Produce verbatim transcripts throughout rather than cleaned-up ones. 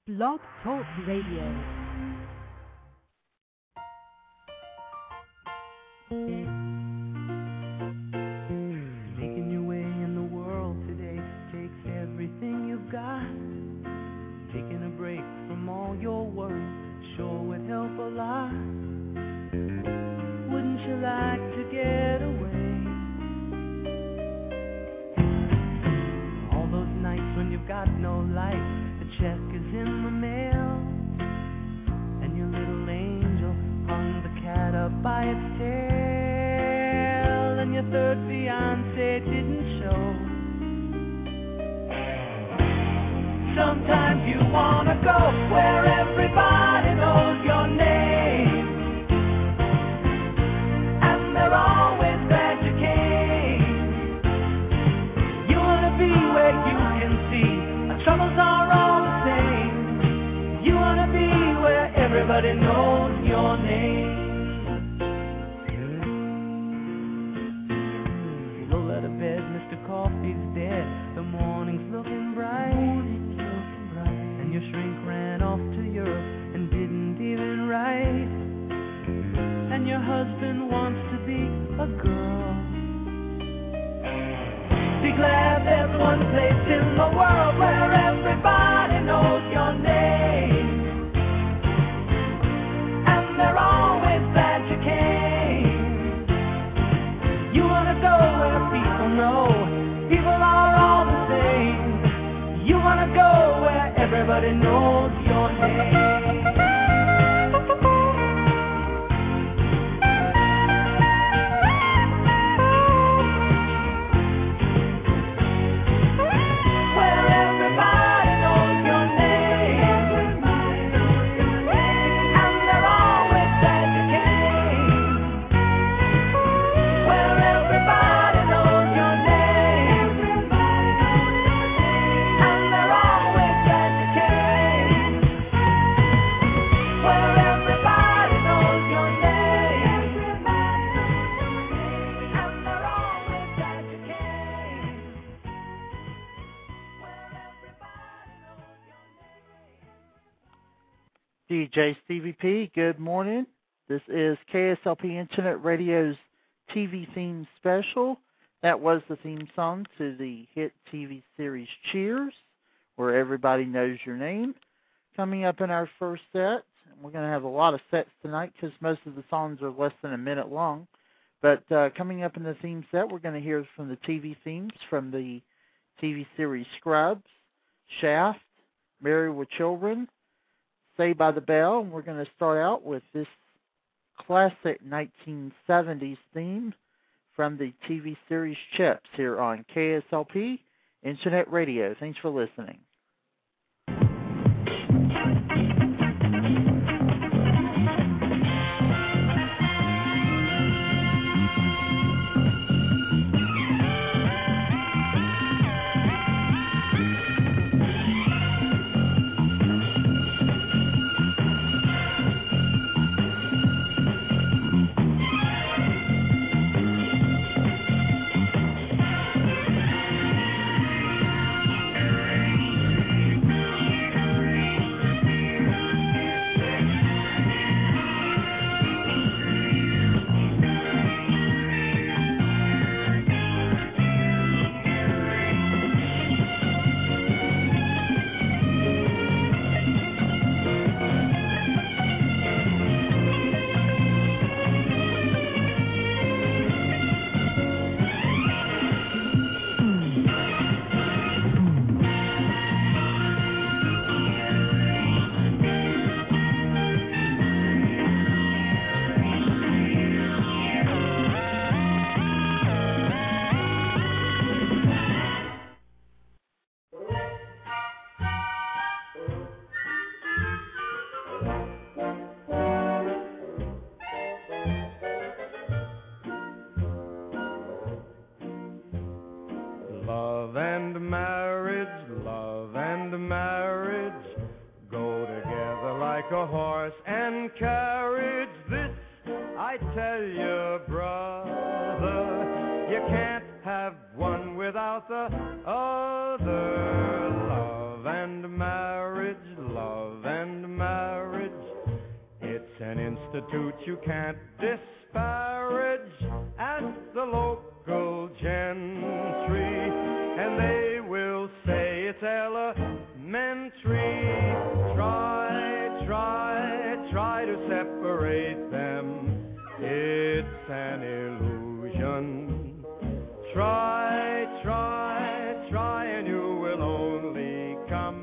Blog Talk Radio. Making your way in the world today takes everything you've got. Taking a break from all your worries sure would help a lot. Wouldn't you like to get away? All those nights when you've got no light, the check is in the mail, and your little angel hung the cat up by its tail, and your third fiancé didn't show. Sometimes you wanna go where everybody knows your name, and they're always glad you came. You wanna be where you can see our troubles are all the same. You wanna be where everybody knows your name. Roll out of bed, Mister Coffee's dead. The morning's looking bright, and your shrink ran off to Europe and didn't even write. And your husband wants to be a girl. Be glad there's one place in the world where everybody knows your name, and they're always glad you came. You wanna go where people know people are all the same. You wanna go where everybody knows your name. D J Stevie P, good morning. This is K S L P Internet Radio's T V theme special. That was the theme song to the hit T V series Cheers, where everybody knows your name. Coming up in our first set, we're going to have a lot of sets tonight because most of the songs are less than a minute long. But uh, coming up in the theme set, we're going to hear from the T V themes from the T V series Scrubs, Shaft, Married with Children, Saved by the Bell, and we're going to start out with this classic nineteen seventies theme from the T V series Chips here on K S L P Internet Radio. Thanks for listening. Love and marriage, love and marriage go together like a horse and carriage. This I tell you, brother, you can't have one without the other. Love and marriage, love substitute you can't disparage. Ask the local gentry, and they will say it's elementary. Try, try, try to separate them. It's an illusion. Try, try, try, and you will only come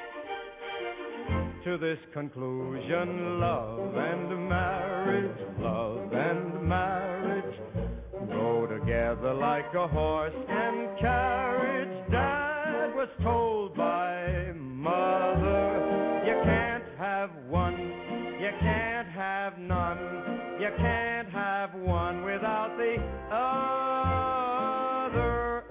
to this conclusion: love and marriage, love and marriage go together like a horse and carriage. Dad was told by mother, you can't have one, you can't have none, you can't have one without the other.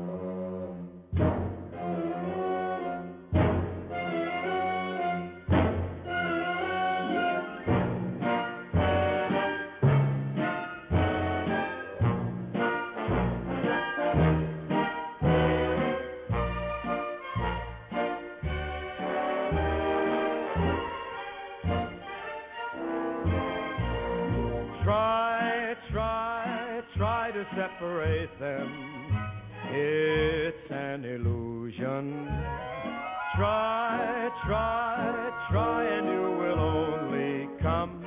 Try, try, try to separate them. It's an illusion. Try, try, try, and you will only come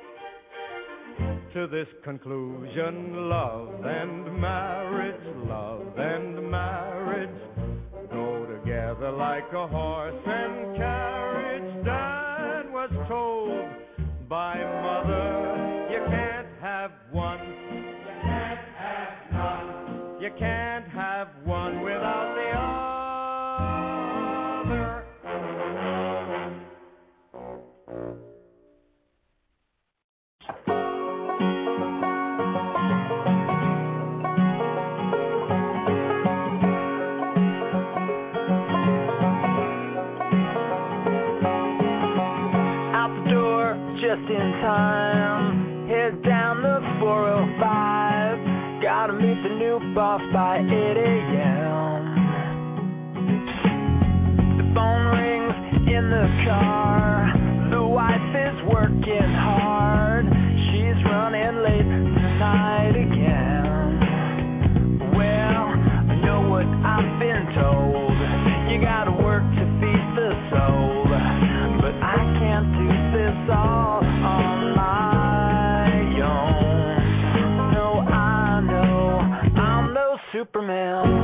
to this conclusion: love and marriage, love and marriage go together like a horse and carriage. Dad was told by mother, you can't have one, you can't have none, you can't have one without the other. Out the door just in time, head down the four oh five. Gotta meet the new boss by eight a.m. The phone rings in the car. The wife is working hard. She's running late tonight again. Well, I know what I've been told. You gotta work to feed the soul. But I can't do this all on my own. No, I know I'm no Superman.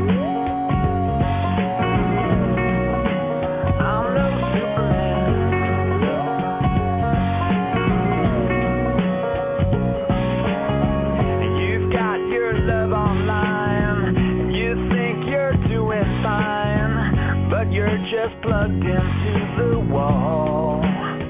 I'm no Superman. You've got your love online, and you think you're doing fine, but you're just plugged into the wall.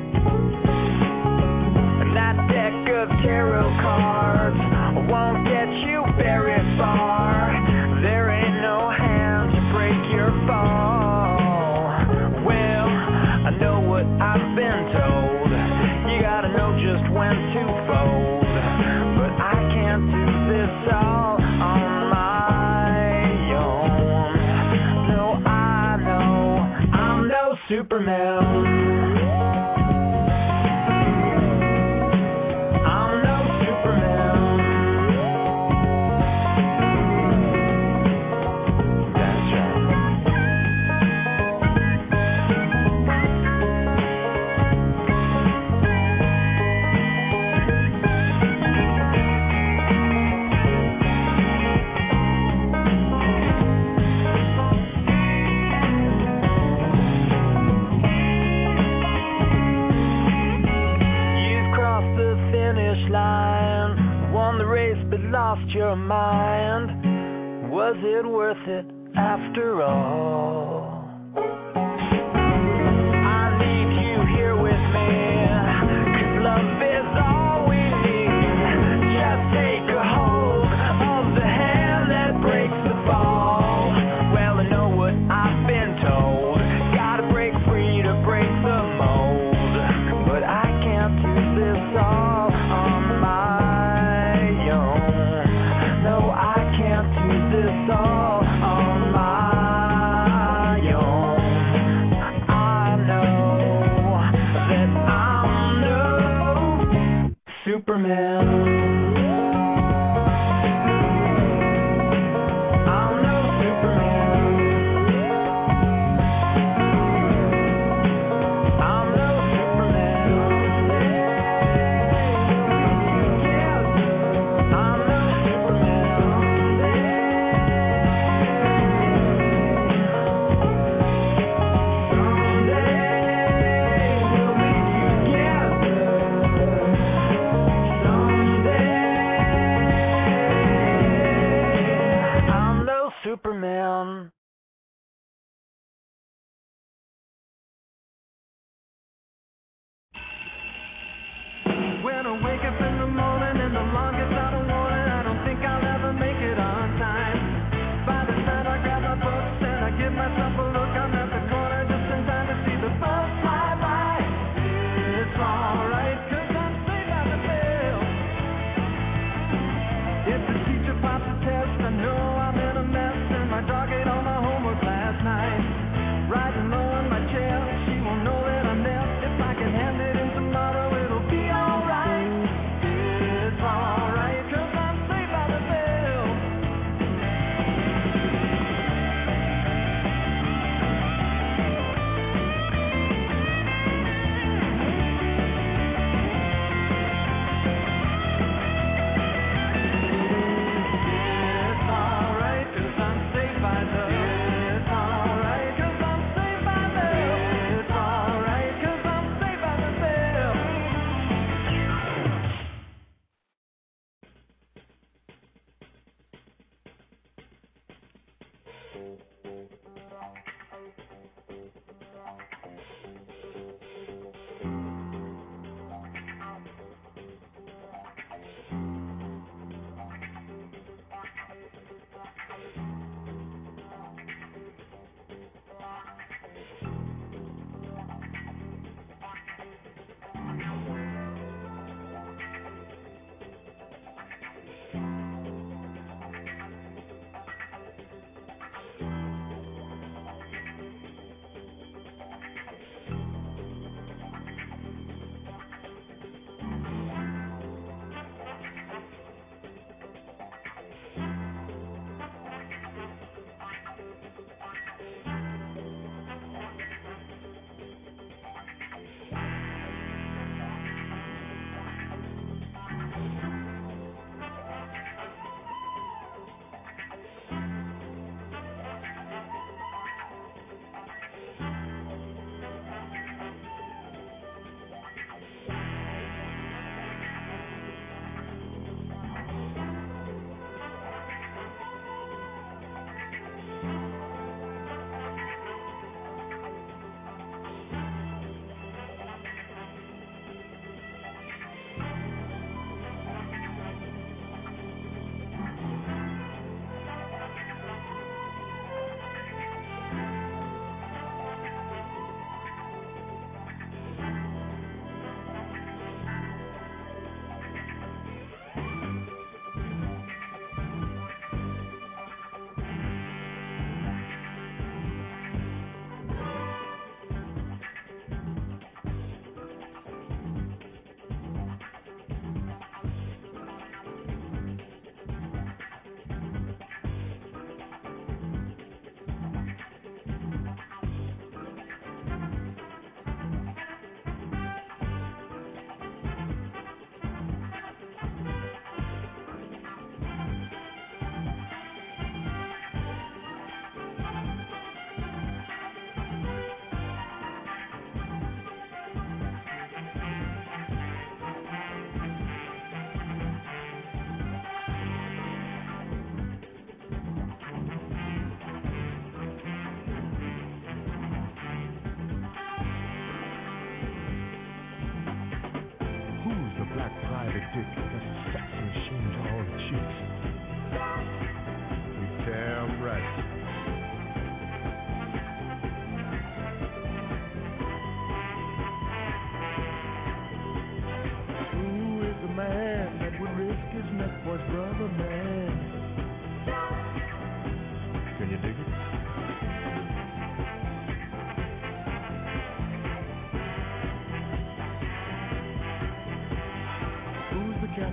And that deck of tarot cards won't get you very far. There ain't no hand to break your fall. Well, I know what I've been told. You gotta know just when to fold. But I can't do this all on my own. No, I know I'm no Superman. I'm no Superman. That's right. You've crossed the finish line, won the race but lost your mind. Was it worth it after all? I need you here with me, 'cause love is all we need. Just take a hold of the hand that breaks the fall. Well, I know what I've been told. Gotta break free to break the mold. But I can't do this all on my own. No, I can't do this all on my Superman. I'm no Superman. I'm no Superman. Yeah, I'm no Superman. Someday we'll be together. I'm no Superman. When I wake up in the morning and the alarm gets out of warning, I don't think I'll ever make it on time. By the time I grab my books and I give myself a look, I'm at the corner just in time to see the bus fly by. It's alright, cause I'm safe out the bell. If the teacher pops a test, I know I'm in a mess, and my dog ate all my homework last night. Riding low in my chair, she won't know that I'm there. If I can hand it in tomorrow, it'll be alright. It's alright, cause I'm safe by the bell. It's alright, cause I'm safe by the It's alright, cause I'm safe by the It's alright, cause I'm safe by the bell.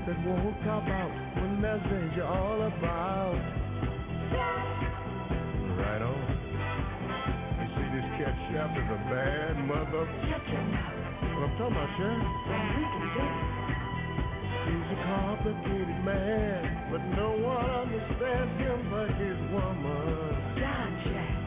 that won't cop out when there's danger all about. Right on. You see, this cat Chef is a bad mother. Shut your mouth. What I'm talking about, Chef? Well, we can do it. He's a complicated man, but no one understands him but his woman. John Jack.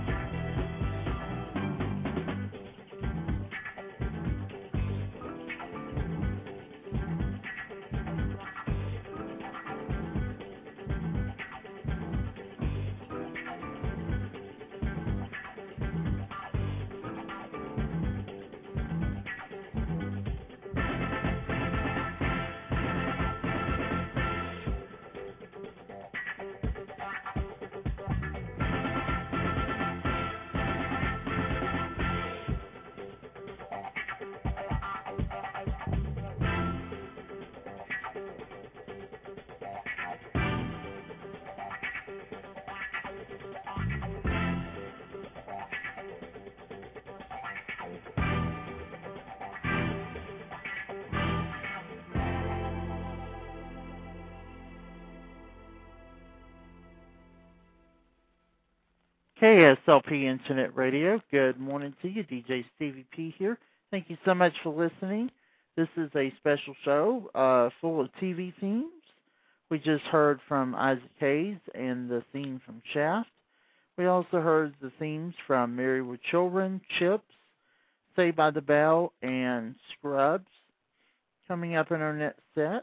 K S L P Internet Radio. Good morning to you. D J Stevie P here. Thank you so much for listening. This is a special show uh, full of T V themes. We just heard from Isaac Hayes and the theme from Shaft. We also heard the themes from Married with Children, Chips, Saved by the Bell, and Scrubs. Coming up in our next set,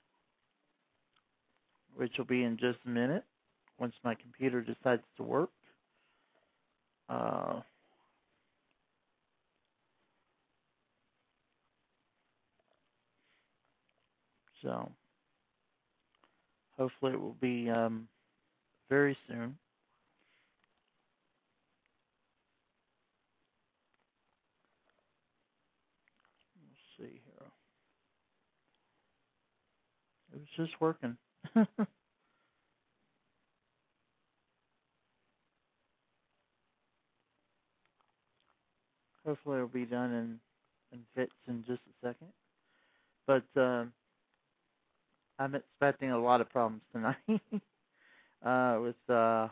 which will be in just a minute once my computer decides to work. Uh, so, hopefully it will be um, very soon. Let's see here. It was just working. Hopefully it'll be done in, in fits in just a second. But uh, I'm expecting a lot of problems tonight uh, with uh,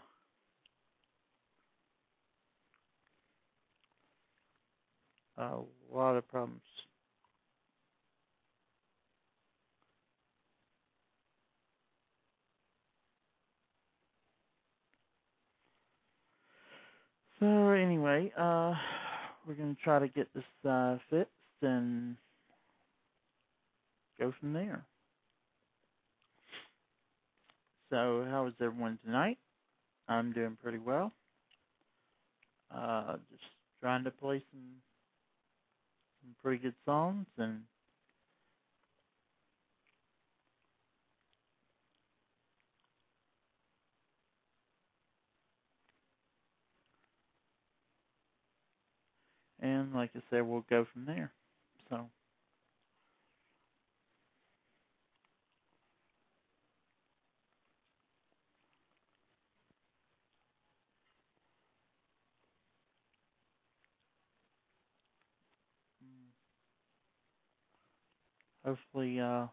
a lot of problems. So anyway, uh, we're going to try to get this uh, fixed and go from there. So how is everyone tonight? I'm doing pretty well. Uh, just trying to play some some pretty good songs and and like I said, we'll go from there. So. Hopefully, uh,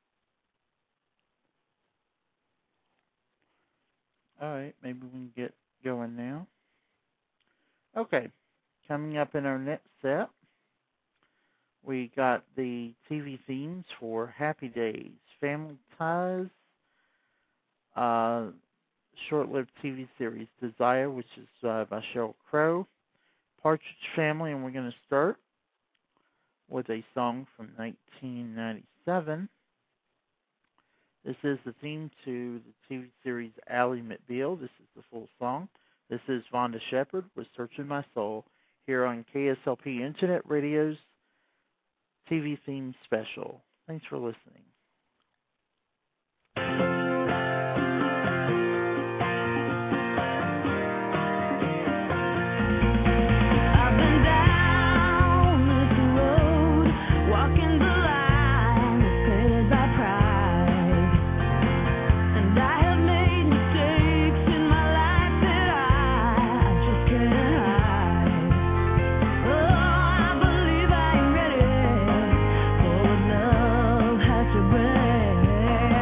all right, maybe we can get going now. Okay, coming up in our next set, we got the T V themes for Happy Days, Family Ties, uh, short-lived T V series Desire, which is uh, by Sheryl Crow, Partridge Family, and we're going to start with a song from nineteen ninety-seven. This is the theme to the T V series Ally McBeal. This is the full song. This is Vonda Shepard with Searching My Soul here on K S L P Internet Radio's T V theme special. Thanks for listening. Ready for love has to break.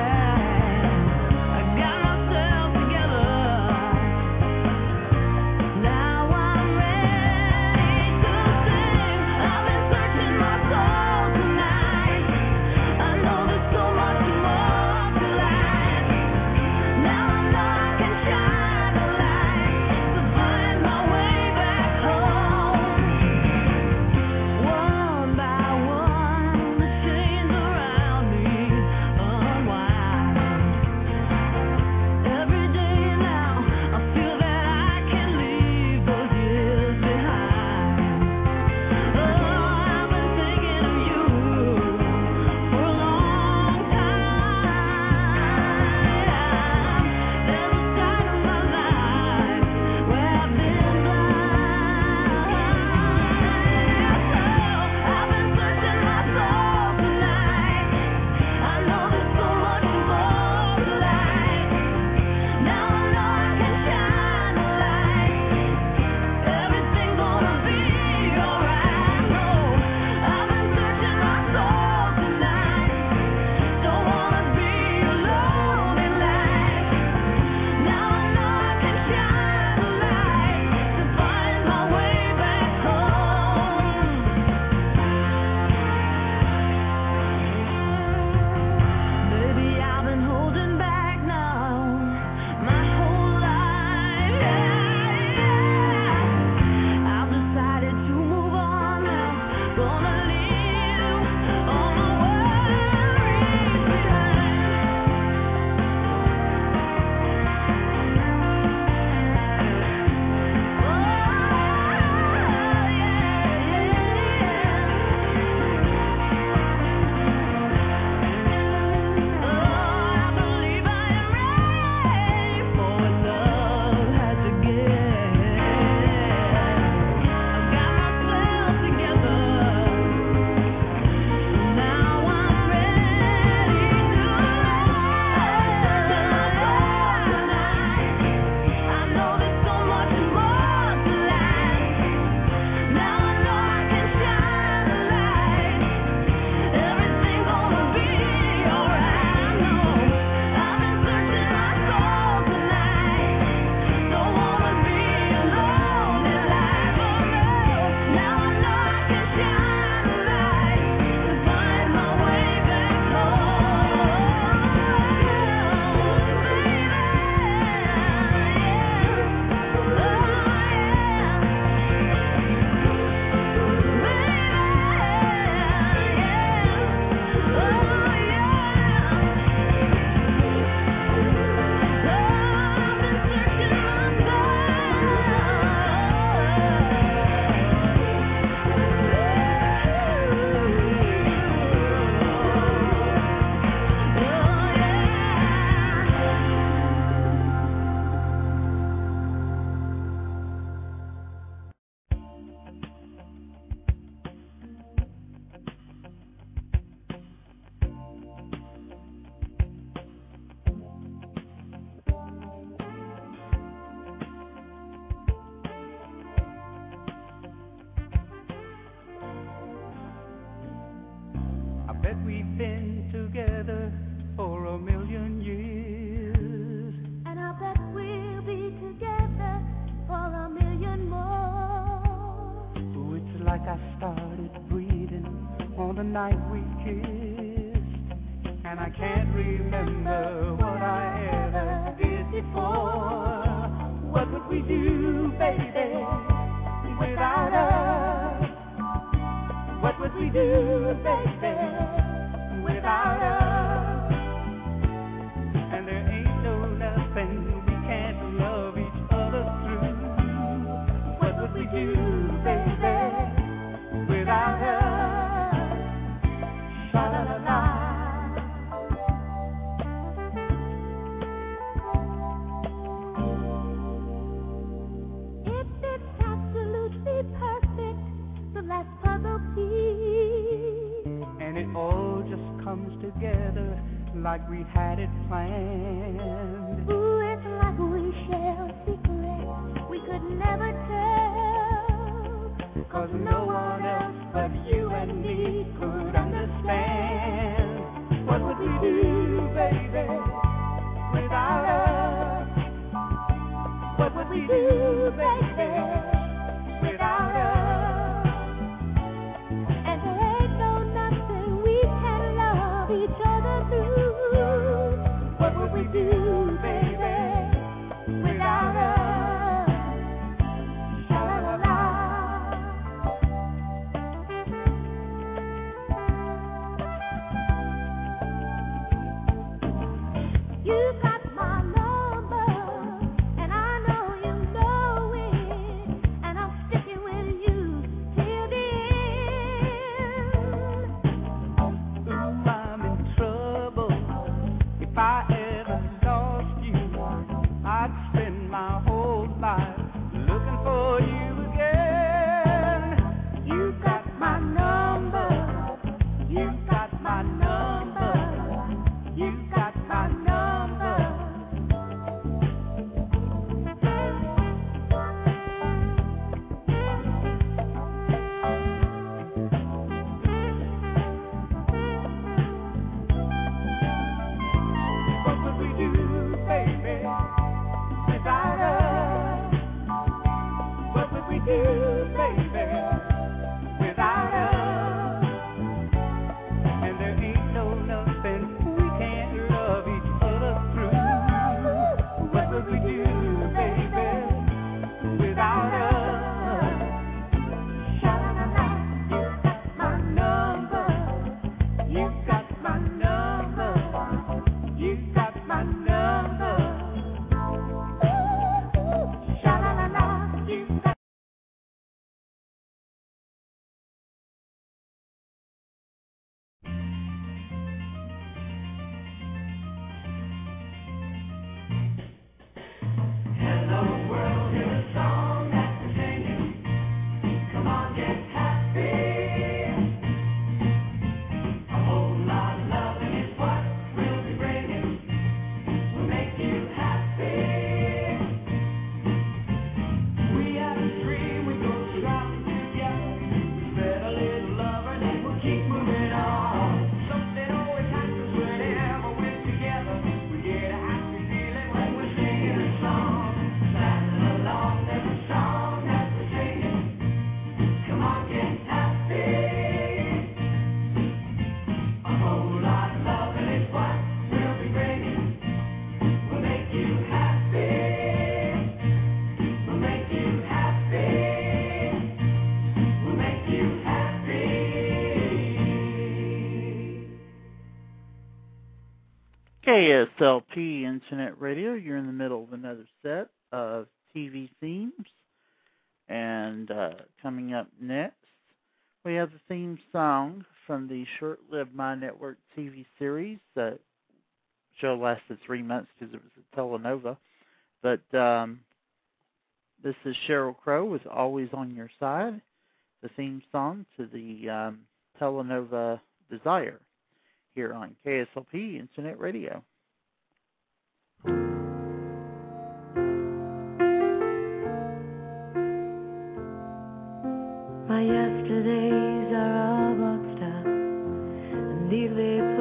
been together for a million years. And I bet we'll be together for a million more. Oh, it's like I started breathing on the night we kissed, and I can't remember what I ever did before. What would we do, baby, without us? What would we do, baby, without us? And there ain't no nothing we can't love each other through. What would we do, baby, without us? Sha-la-la-la. If it's absolutely perfect, the last puzzle piece, And it all just comes together like we had it planned. ooh, it's like we share a secret we could never tell. Cause no one else but you and me could understand. What would we do, baby, without us? What would we do, baby, without us? And there ain't no nothing we can love each other through. What would we do, baby, without us? Sha-la-la-la. You got my number, and I know you know it, and I'm sticking with you till the end. Ooh, I'm in trouble. If I ever lost you, I'd spend my whole life looking for you again. You got my number. You got my number. You got my number. What would we do, baby, without us? What would we do, baby, without us? And there ain't no nothing we can't love each other through. What would we do, baby, without us? Sha-la-la-la. You got my number. You got my number. You got my number. Sha-la-la-la. You got K S L P Internet Radio. You're in the middle of another set of T V themes. And uh, coming up next, we have the theme song from the short-lived My Network T V series. The show lasted three months because it was a telenova. But um, this is Sheryl Crow with Always on Your Side, the theme song to the um, telenova Desire, here on K S L P Internet Radio. My yesterdays are all boxed up and neatly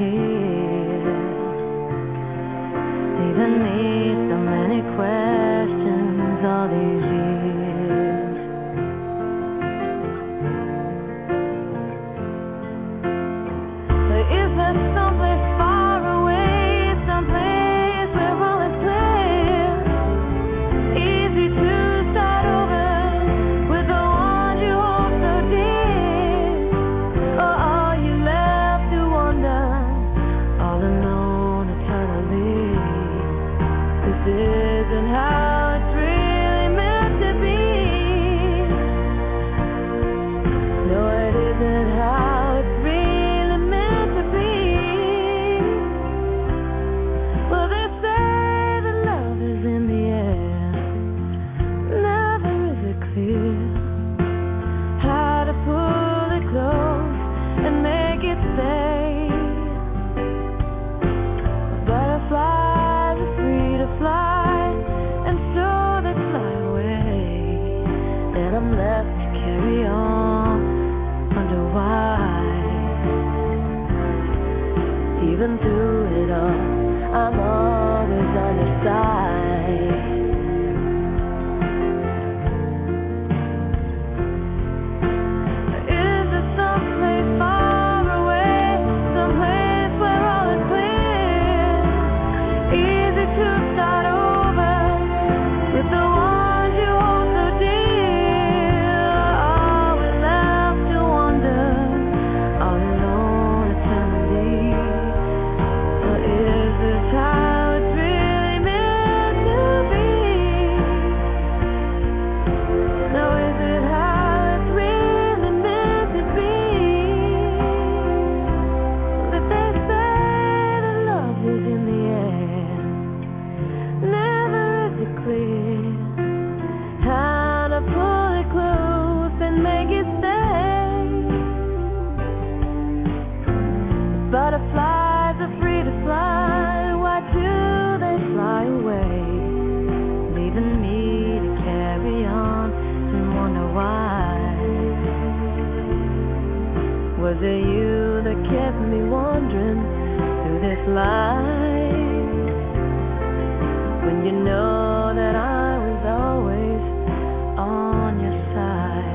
clear, leaving me so many questions all these years. But is there someplace far away, someplace where all is clear, easy to start over with the one you hold so dear? Or are you left to wander all alone eternally? This isn't how it's really meant to be. No, it isn't how it's really meant to be. Well, they say that love is in the air. Never is it clear how to pull it close and make it stay. Butterflies are free to fly, and so they fly away. Then I'm left to carry on, wonder why. Even through it all, I'm always on your side. Is there someplace far away, someplace where all is clear, easy to start over with the ones you hold so dear? Are we left to wander all alone eternally? Or is this how it's really meant to be? No, is it how it's really meant to be? That they say that love is in the air. Never is it clear how to pull it close and make it stay. Butterflies are free to fly. Why do they fly away, leaving me to carry on and wonder why? Was it you that kept me wandering through this life, when you know that I was always on your side?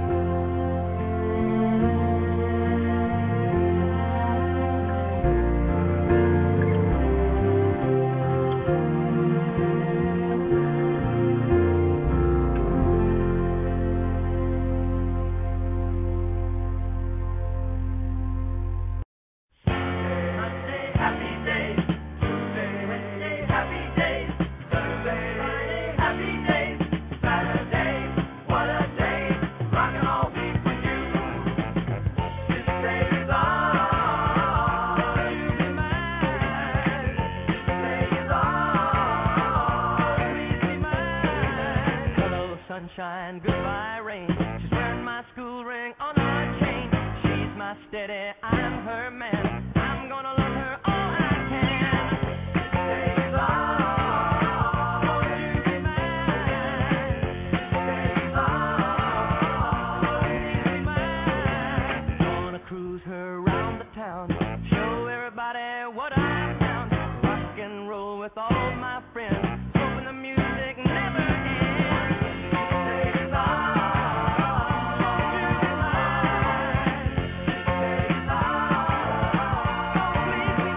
Hello, sunshine, goodbye, rain. She's wearing my school ring on her chain. She's my steady, I'm her man. I'm gonna love her all I can. Days are, won't you be mine? Days are, please be mine. Gonna cruise her around the town, show everybody what I found. Rock and roll with all my friends, hoping the music never ends. Days are, won't you be mine? Days are, please be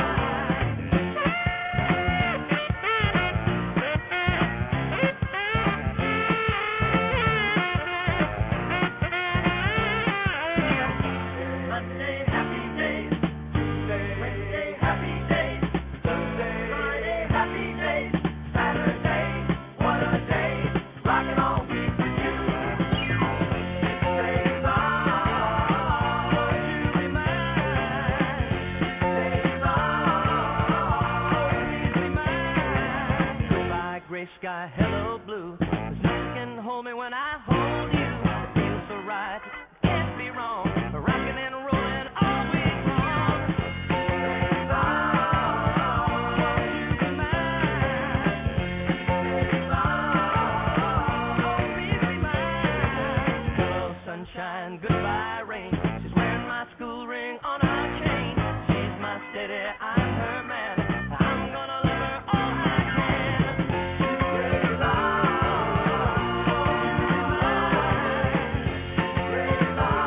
mine. Monday, happy days. Tuesday, Wednesday, happy days. Thursday, Friday, happy days. Saturday, what a day. Rockin' all week with you. Days are, won't you be mine? Days are, please be mine. Goodbye, gray sky, hello, blue. There's nothing can hold me when I hold you. It feels so right, it can't be wrong. Rockin' and rolling all week long. Days are, won't you be mine? Days are, please be mine. Hello, sunshine, goodbye, rain. She's wearing my school ring on her chain. She's my city, I'm her man. I'm gonna love her all I can. Crazy love, crazy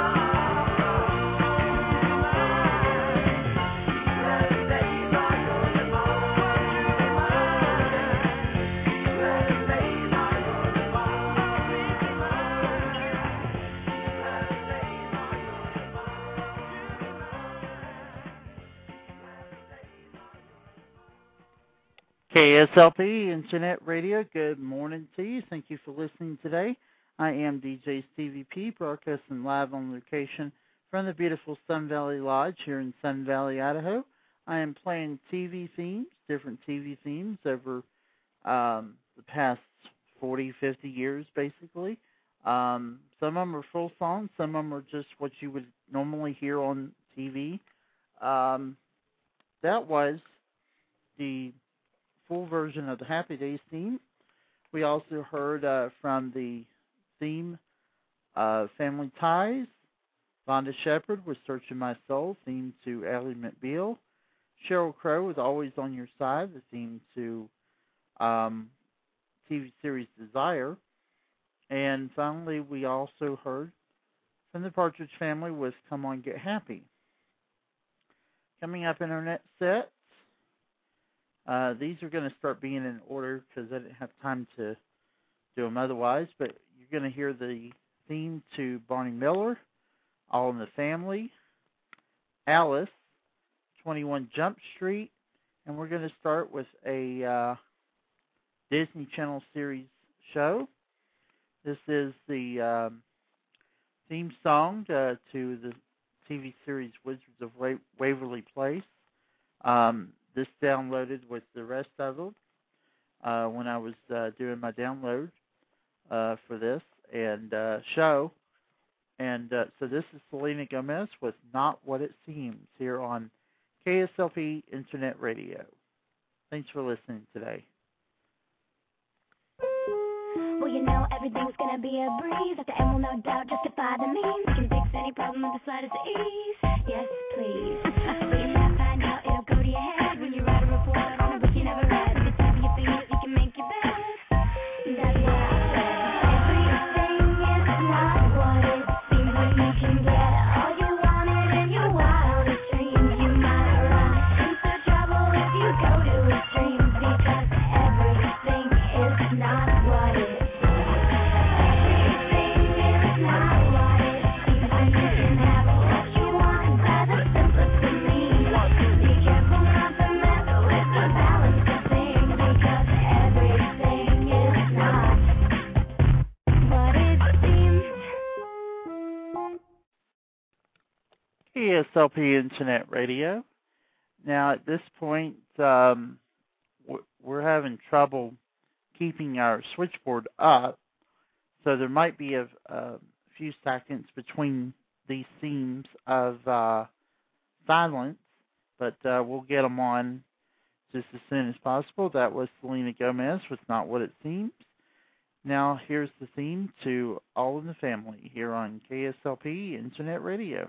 K S L P Internet Radio, good morning to you. Thank you for listening today. I am D J Stevie P, broadcasting live on location from the beautiful Sun Valley Lodge here in Sun Valley, Idaho. I am playing T V themes, different T V themes over um, the past forty, fifty years, basically. Um, some of them are full songs, some of them are just what you would normally hear on T V. Um, that was the full version of the Happy Days theme. We also heard uh, from the theme uh, Family Ties, Vonda Shepard with Searching My Soul, theme to Ally McBeal. Sheryl Crow with Always on Your Side, the theme to um, T V series Desire. And finally, we also heard from the Partridge Family with Come On Get Happy. Coming up in our next set, Uh, these are going to start being in order because I didn't have time to do them otherwise, but you're going to hear the theme to Barney Miller, All in the Family, Alice, twenty-one Jump Street, and we're going to start with a uh, Disney Channel series show. This is the um, theme song uh, to the T V series Wizards of Wa- Waverly Place. Um, This downloaded with the rest of them uh, when I was uh, doing my download uh, for this and uh, show. And uh, so this is Selena Gomez with Not What It Seems here on K S L P Internet Radio. Thanks for listening today. Well, you know everything's gonna be a breeze. At the end will no doubt justify the means. We can fix any problem with the slightest ease. Yes, please. But you might find out it'll go to your head when you write a report on a book you never read. If you tap your fingers, you can make your bed. That's what I said. Everything is not what it seems when you can get all you wanted in your wildest dreams. You might run into trouble if you go to extremes because everything is not what it seems. K S L P Internet Radio. Now, at this point, um, we're having trouble keeping our switchboard up, so there might be a, a few seconds between these themes of uh, silence, but uh, we'll get them on just as soon as possible. That was Selena Gomez with Not What It Seems. Now, here's the theme to All in the Family here on K S L P Internet Radio.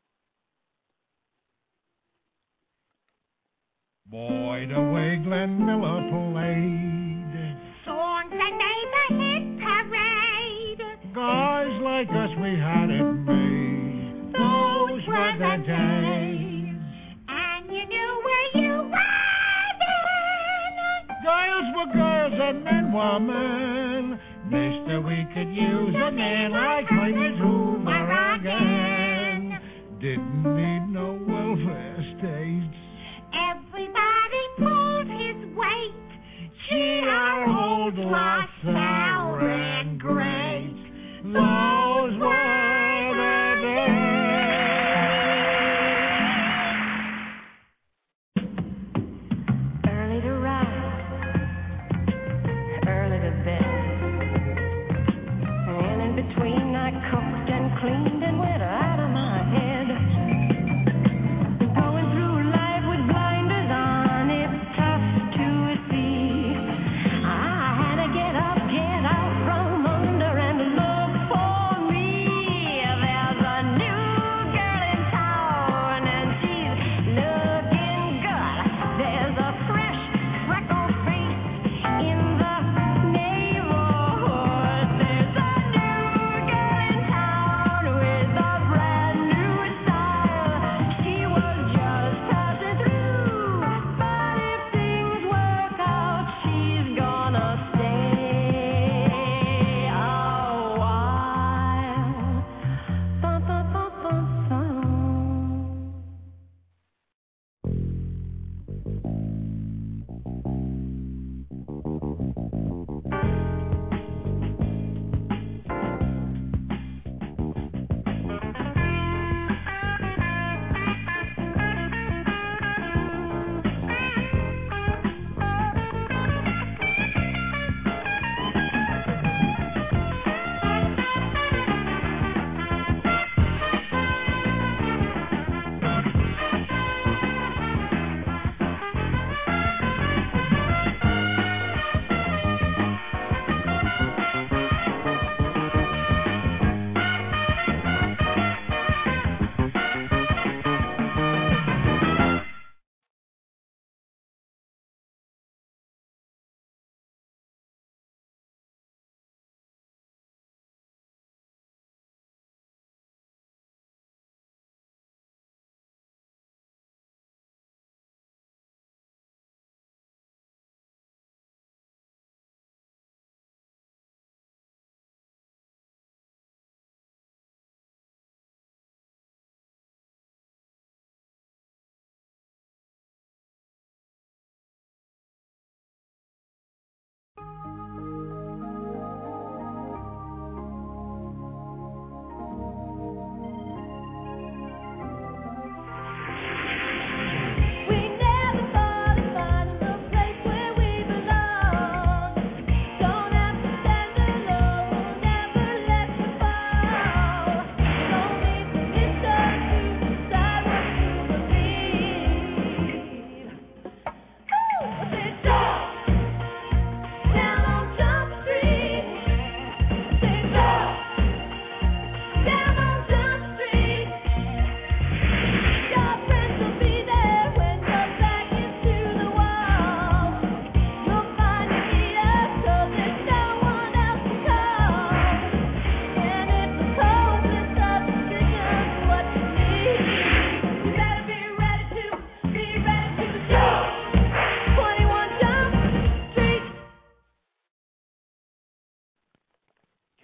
Boy, the way Glenn Miller played. Songs that made the hit parade. Guys like us, we had it made. Those were the days. And you knew where you were then. Girls were girls and men were men. Mister, we could use a man like Clemens Hoover again. Didn't need no welfare states. Everybody pulled his weight. Gee, our old La Salle ran great. Those were the days. Early to rise, early to bed. And in between I cooked and cleaned and went out of my head. Going through life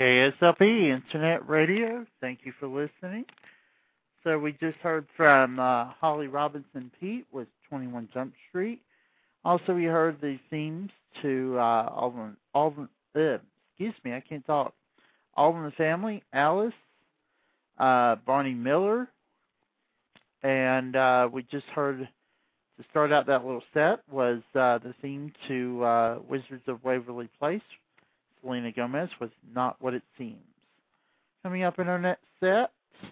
K S L P Internet Radio. Thank you for listening. So we just heard from uh, Holly Robinson Pete with twenty-one Jump Street. Also, we heard the themes to uh, Alvin, Alvin, uh, excuse me, I can't talk. All in the Family, Alice, uh, Barney Miller, and uh, we just heard, to start out that little set, was uh, the theme to uh, Wizards of Waverly Place. Selena Gomez was Not What It Seems. Coming up in our next set,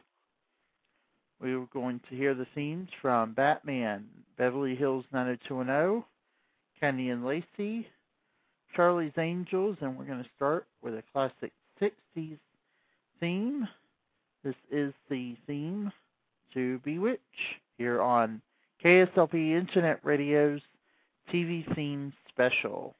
we were going to hear the themes from Batman, Beverly Hills nine oh two one oh, Candy and Lacey, Charlie's Angels, and we're going to start with a classic sixties theme. This is the theme to Bewitch here on K S L P Internet Radio's T V Theme Special.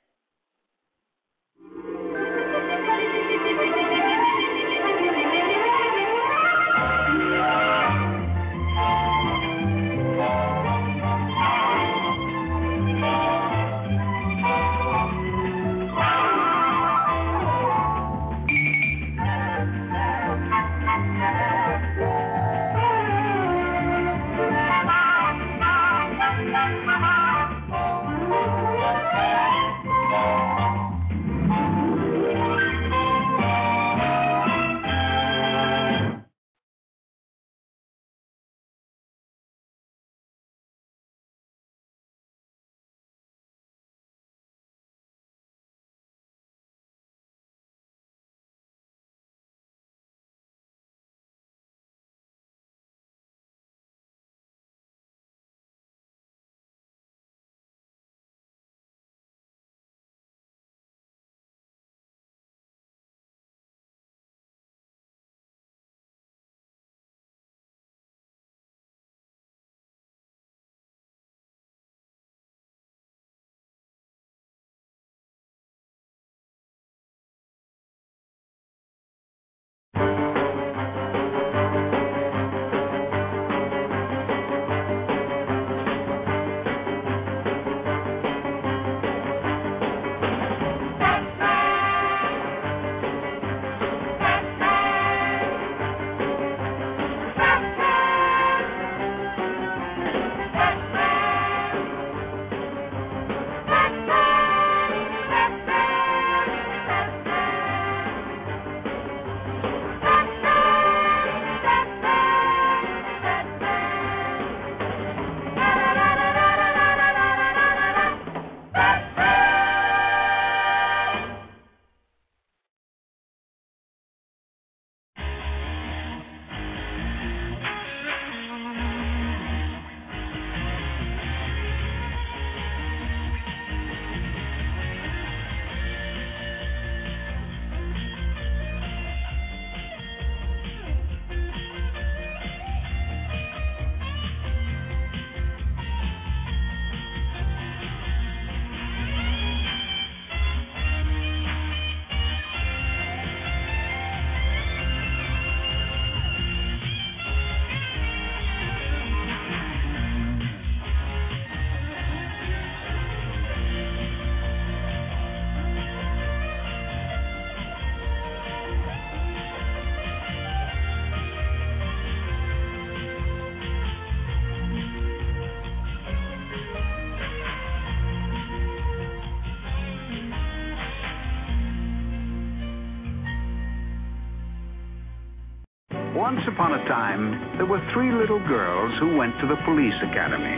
Once upon a time, there were three little girls who went to the police academy.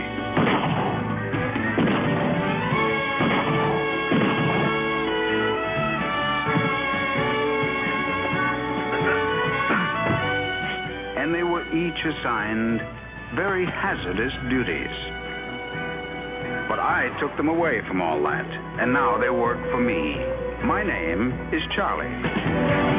And they were each assigned very hazardous duties. But I took them away from all that, and now they work for me. My name is Charlie.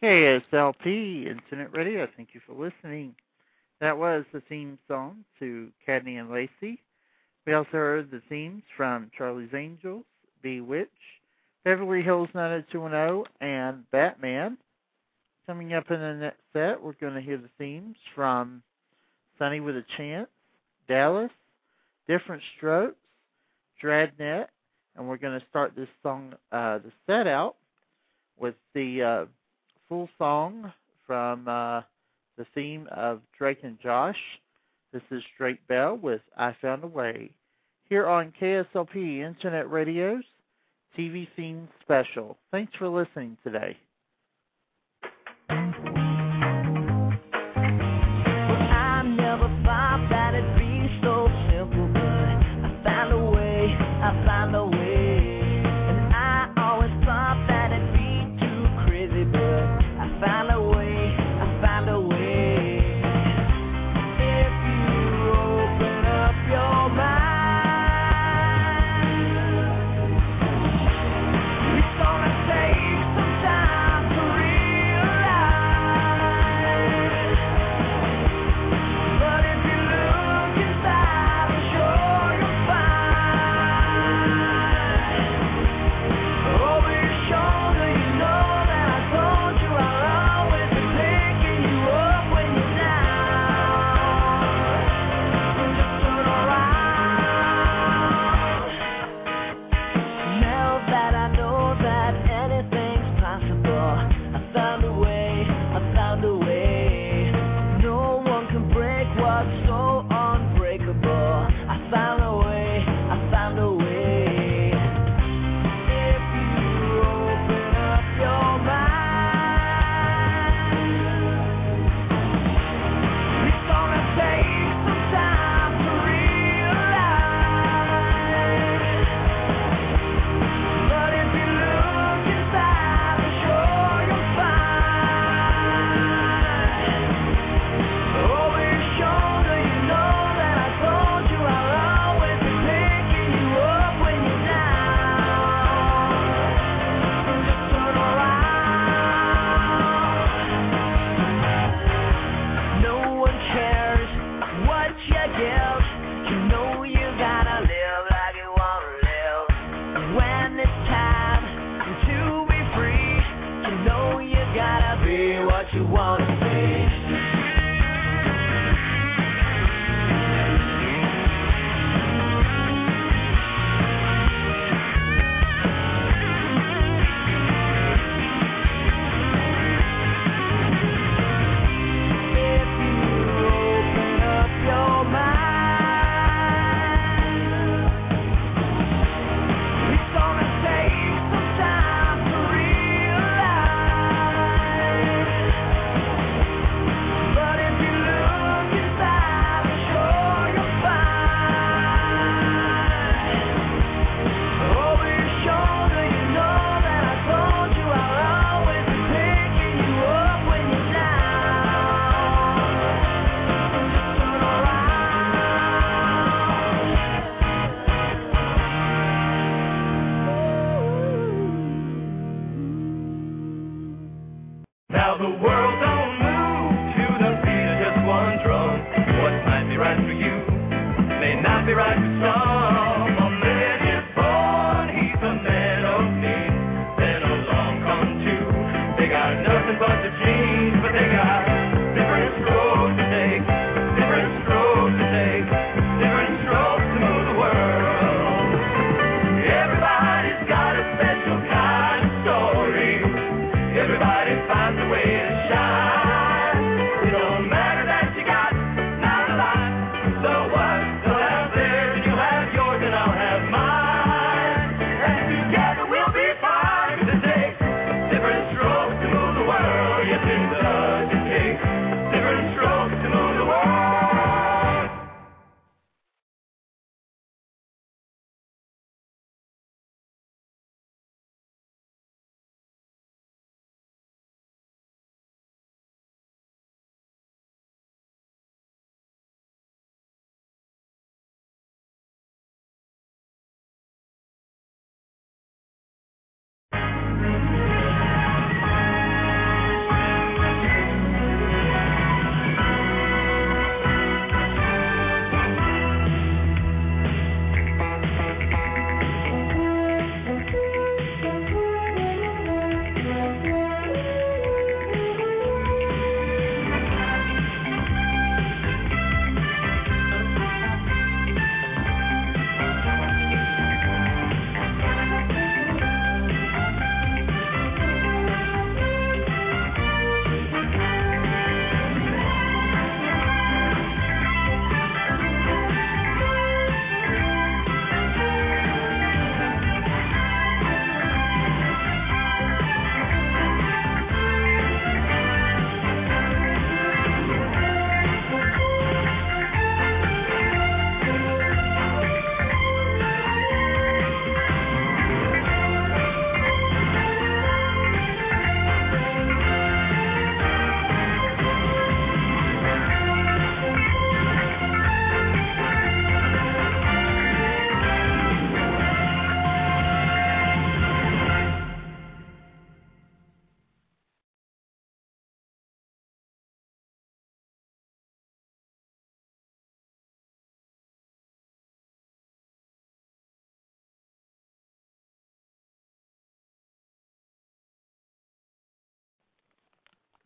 K S L P Internet Radio, thank you for listening. That was the theme song to Cadney and Lacey. We also heard the themes from Charlie's Angels, Bewitched, Beverly Hills nine oh two one oh, and Batman. Coming up in the next set, we're going to hear the themes from Sunny with a Chance, Dallas, Different Strokes, Dragnet, and we're going to start this song, uh, the set out with the uh, full song from uh, the theme of Drake and Josh. This is Drake Bell with I Found a Way, here on K S L P Internet Radio's T V Theme Special. Thanks for listening today. I never thought that it'd be so simple, but I found a way, I found a way. And I always thought that it'd be too crazy, but I found a way, I found a way. If you open up your mind, it's gonna take some time to realize. But if you look inside, I'm sure you'll find. Over your shoulder, you know that I told you I'll always be picking you up when you're down. Just turn around. Now that I know that anything's possible, I found a way, I found a way. No one can break what's so unbreakable. I found a way, I found a way. If you open up your mind, it's gonna take some time to realize. But if you look inside, I'm sure you'll find. Over your shoulder, you know that I told you I'll always be picking you up when you're down. Just turn around. No one cares what you give. You know you gotta live like you wanna live. When it's time to be free, you know you gotta be what you wanna be. If you open up your mind, it's gonna take some time to realize. But if you look inside, I'm sure you'll find. Over your shoulder, you know that I told you I'll always be picking you up when you're down. Just turn around. Now the world don't move to the beat of just one drum. What might be right for you may not be right for some. A man is born, he's a man of need. Then along come two. They got nothing but the genes, but they got different strokes to take, different strokes to take, different strokes to move the world. Everybody's got a special kind of story. Everybody finds a way to shine. It don't matter that you got not a lot. So what? They'll have theirs and you'll have yours.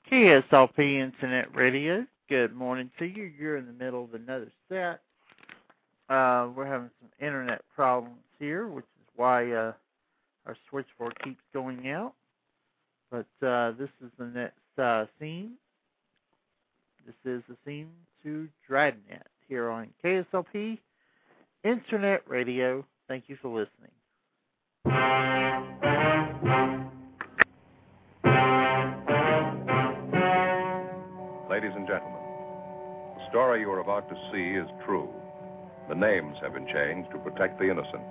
K S L P Internet Radio. Good morning to you. You're in the middle of another set. Uh, we're having some internet problems here, which is why uh, our switchboard keeps going out. But uh, this is the next uh, theme. This is the theme to Dragnet here on K S L P Internet Radio. Thank you for listening. Ladies and gentlemen, the story you are about to see is true. The names have been changed to protect the innocent.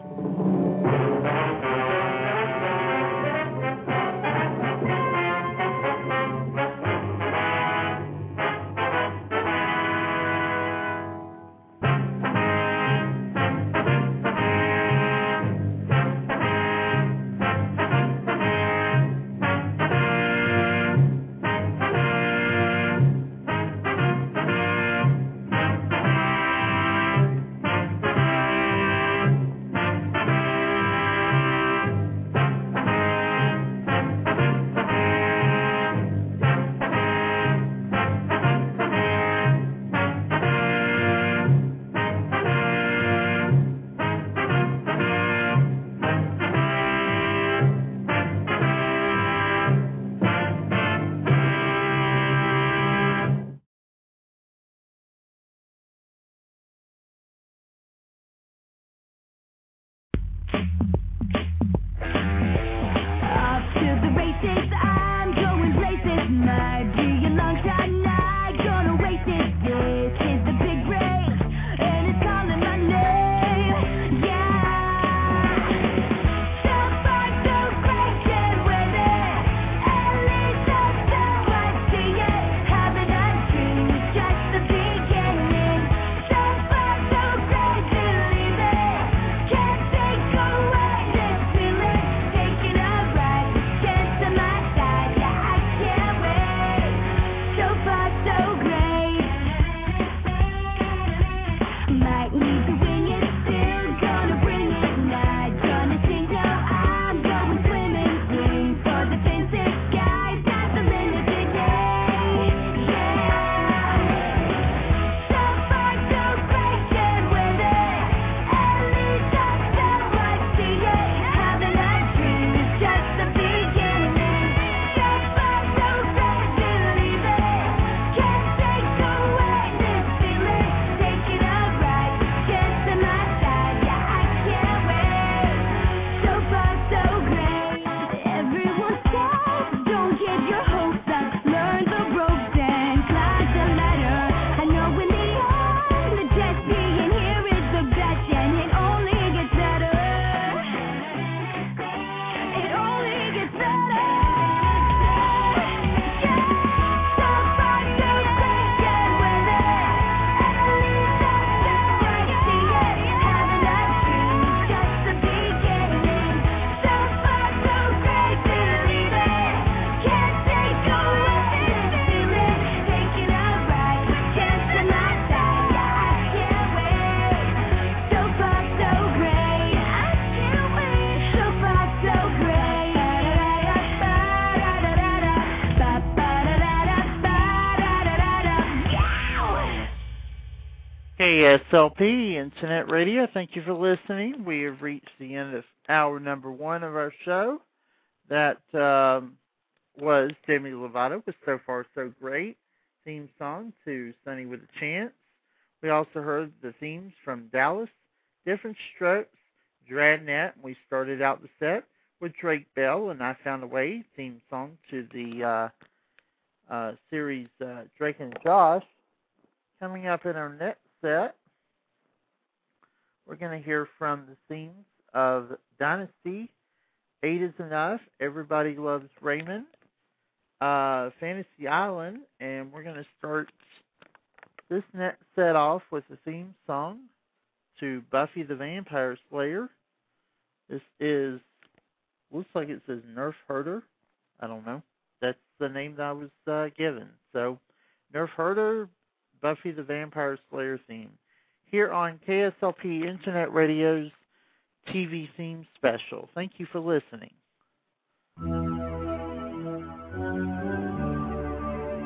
K S L P Internet Radio, thank you for listening. We have reached the end of hour number one of our show. That um, was Demi Lovato with So Far So Great, theme song to Sunny with a Chance. We also heard the themes from Dallas, Different Strokes, Dragnet. We started out the set with Drake Bell and I Found a Way, theme song to the uh, uh, series uh, Drake and Josh. Coming up in our next set, we're going to hear from the themes of Dynasty, Eight is Enough, Everybody Loves Raymond, uh, Fantasy Island, and we're going to start this next set off with the theme song to Buffy the Vampire Slayer. This is, looks like it says Nerf Herder. I don't know. That's the name that I was uh, given. So, Nerf Herder, Buffy the Vampire Slayer theme, here on K S L P Internet Radio's T V theme special. Thank you for listening.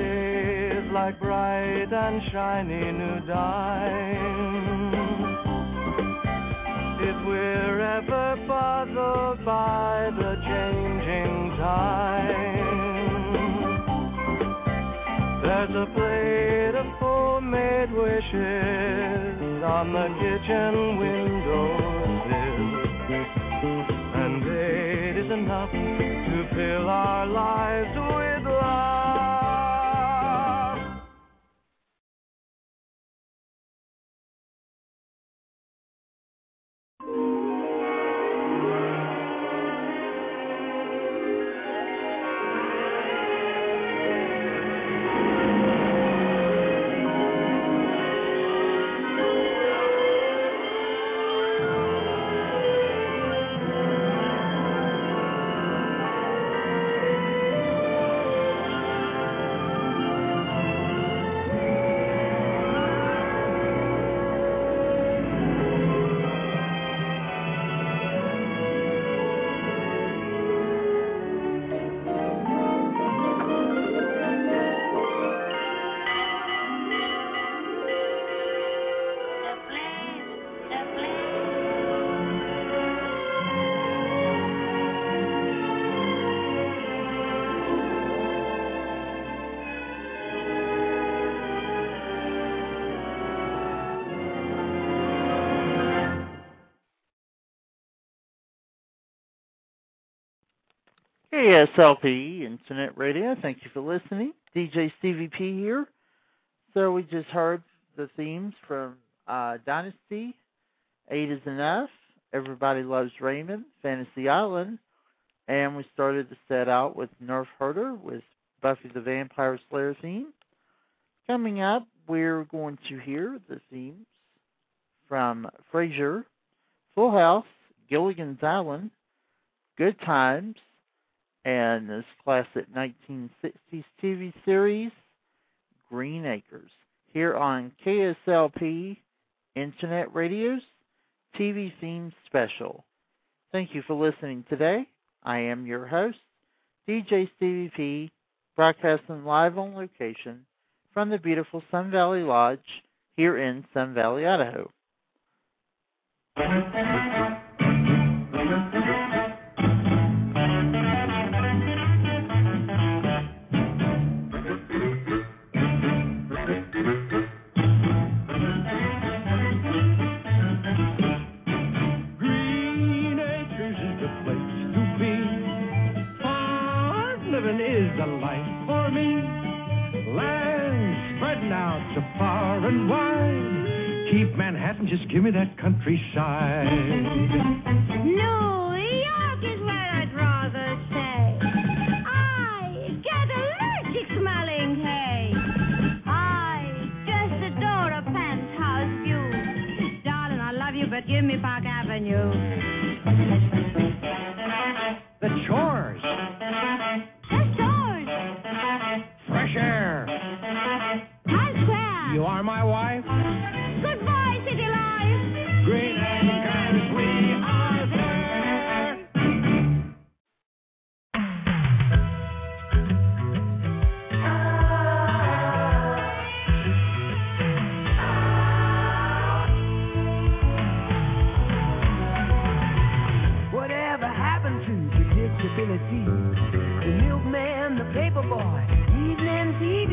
blaze like bright and shiny new dimes. If we're ever bothered by the changing time, there's a plate of homemade wishes on the kitchen windowsill, and eight is enough to fill our lives with love. K S L P Internet Radio, thank you for listening. D J Stevie P here. So we just heard the themes from uh, Dynasty, Eight is Enough, Everybody Loves Raymond, Fantasy Island, and we started the set out with Nerf Herder with Buffy the Vampire Slayer theme. Coming up, we're going to hear the themes from Frasier, Full House, Gilligan's Island, Good Times, and this classic nineteen sixties T V series, Green Acres, here on K S L P Internet Radio's T V Theme Special. Thank you for listening today. I am your host, D J Stevie P, broadcasting live on location from the beautiful Sun Valley Lodge here in Sun Valley, Idaho. Is the life for me. Land spreading out so far and wide. Keep Manhattan, just give me that countryside. New York is where I'd rather stay. I get allergic smelling hay. I just adore a penthouse view. Darling, I love you, but give me Park Avenue. The chores. Fresh air. Times Square. You are my wife. Goodbye, city life. Green Acres, we are there. Whatever happened to predictability? The milkman, the paper boy, evening T V.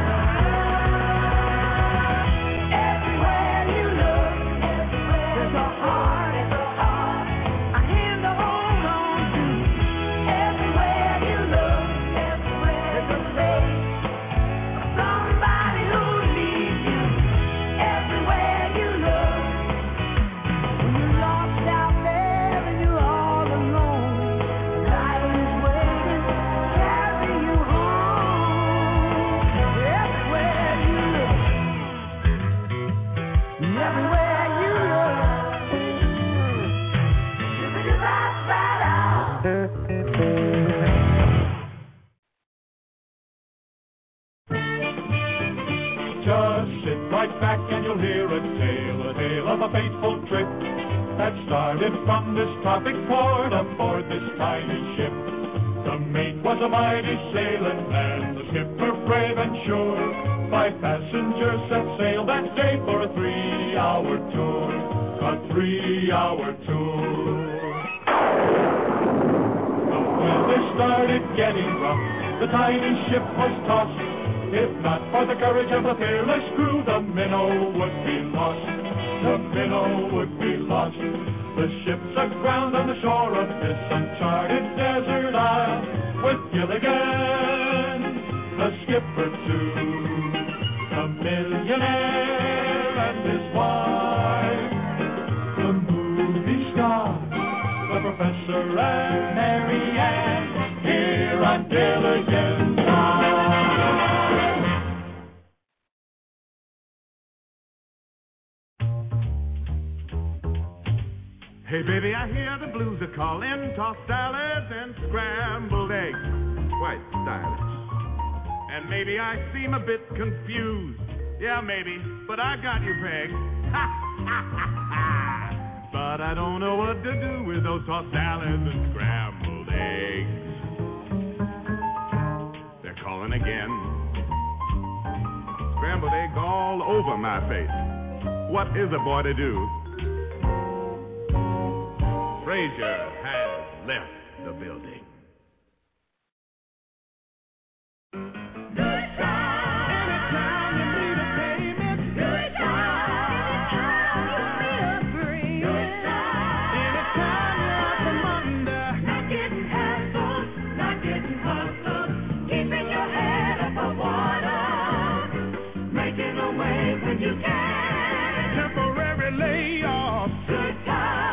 Everywhere you look, there's a heart, a hand to hold on to. Everywhere you look, there's a face of somebody who needs you. Everywhere you look, when you're lost out there and you're all alone, life is waiting to carry you home. Everywhere you look, everywhere you look, Just sit right back and you'll hear a tale, a tale of a fateful trip that started from this tropic port aboard this tiny ship. The mate was a mighty sailing man, the skipper brave and sure. Five passengers set sail that day for a three-hour tour, a three-hour tour. The weather started getting rough, the tiny ship was tossed. If not for the courage of the fearless crew, the minnow would be lost, the minnow would be lost. The ship's aground on the shore of this uncharted desert isle, with Gilligan, the skipper too, the millionaire and his wife, the movie star, the professor and Mary Ann, here on Gilligan's Island. Hey, baby, I hear the blues are calling, tossed salads and scrambled eggs. Quite stylish. And maybe I seem a bit confused. Yeah, maybe, but I got you pegged. Ha, ha, ha, ha. But I don't know what to do with those tossed salads and scrambled eggs. They're calling again. Scrambled egg all over my face. What is a boy to do? Frazier has left the building. Good time. Anytime you need a payment. Good time. Anytime you need a breeze. Good time. Anytime you're out from under. Not getting hassled, not getting hustled. Keeping your head above water. Making a way when you can. Temporary layoff. Good time.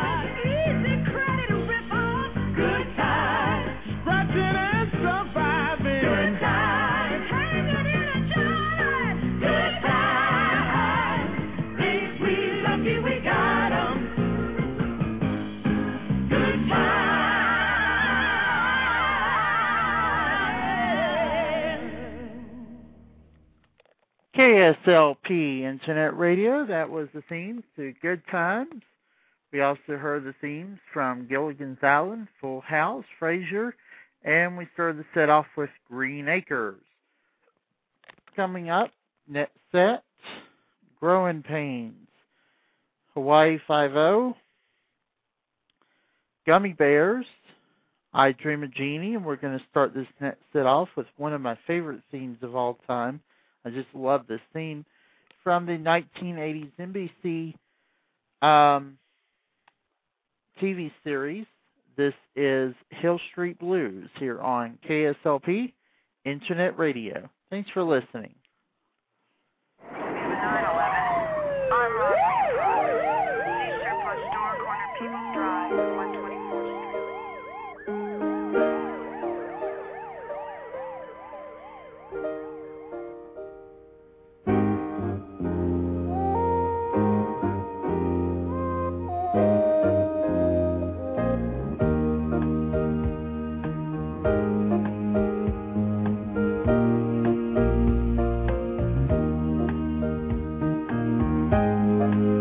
K S L P Internet Radio, that was the themes to Good Times. We also heard the themes from Gilligan's Island, Full House, Frasier, and we started the set off with Green Acres. Coming up, Net Set, Growing Pains, Hawaii Five-O, Gummy Bears, I Dream of Jeannie, and we're going to start this net set off with one of my favorite themes of all time. I just love this theme from the nineteen eighties N B C um, T V series. This is Hill Street Blues here on K S L P Internet Radio. Thanks for listening. nine eleven. I'm Rob Cross. East Surplus Store, corner People's Drive, one twenty-fourth Street.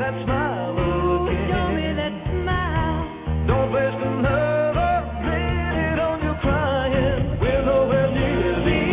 that smile again. Show me that smile. Don't waste another minute on your crying. We're nowhere near the end.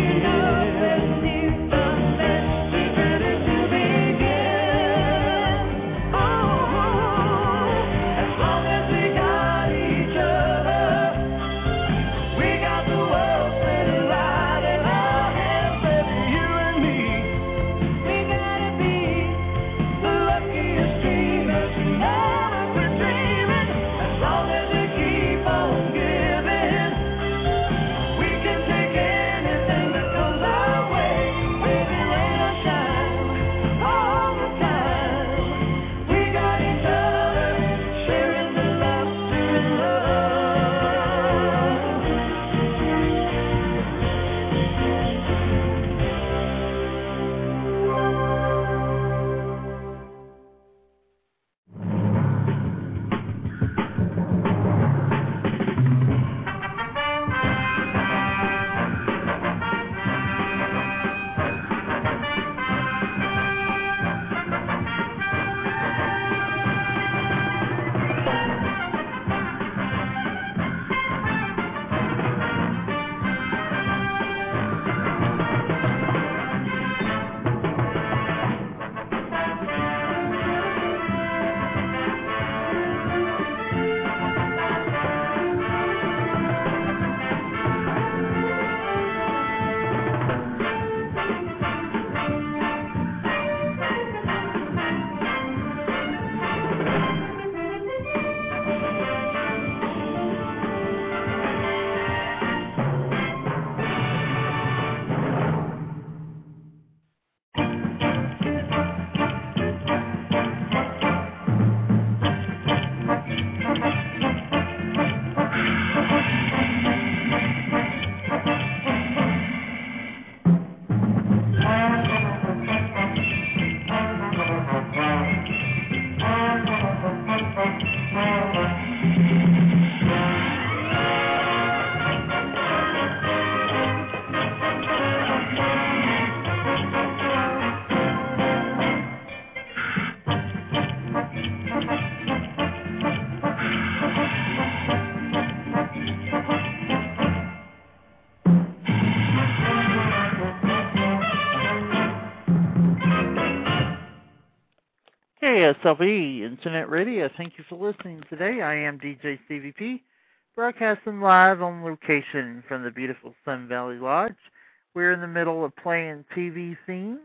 K S L P Internet Radio. Thank you for listening today. I am D J C V P, broadcasting live on location from the beautiful Sun Valley Lodge. We're in the middle of playing T V themes.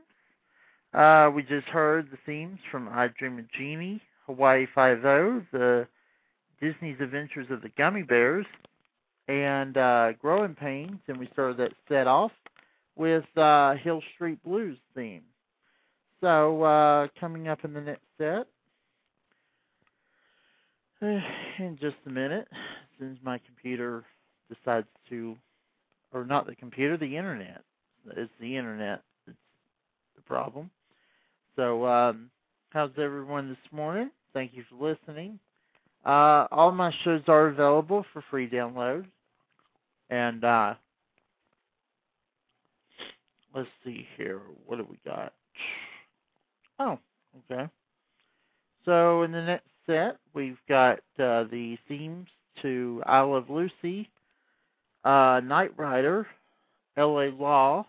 Uh, we just heard the themes from I Dream of Jeannie, Hawaii Five-O, the Disney's Adventures of the Gummy Bears, and uh, Growing Pains, and we started that set off with uh, Hill Street Blues theme. So, uh, coming up in the next set, in just a minute, since my computer decides to, or not the computer, the internet. It's the internet that's the problem. So, um, how's everyone this morning? Thank you for listening. Uh, all my shows are available for free download. And, uh, let's see here. What do we got? Oh, okay. So in the next set, we've got uh, the themes to I Love Lucy, uh, Knight Rider, L A Law,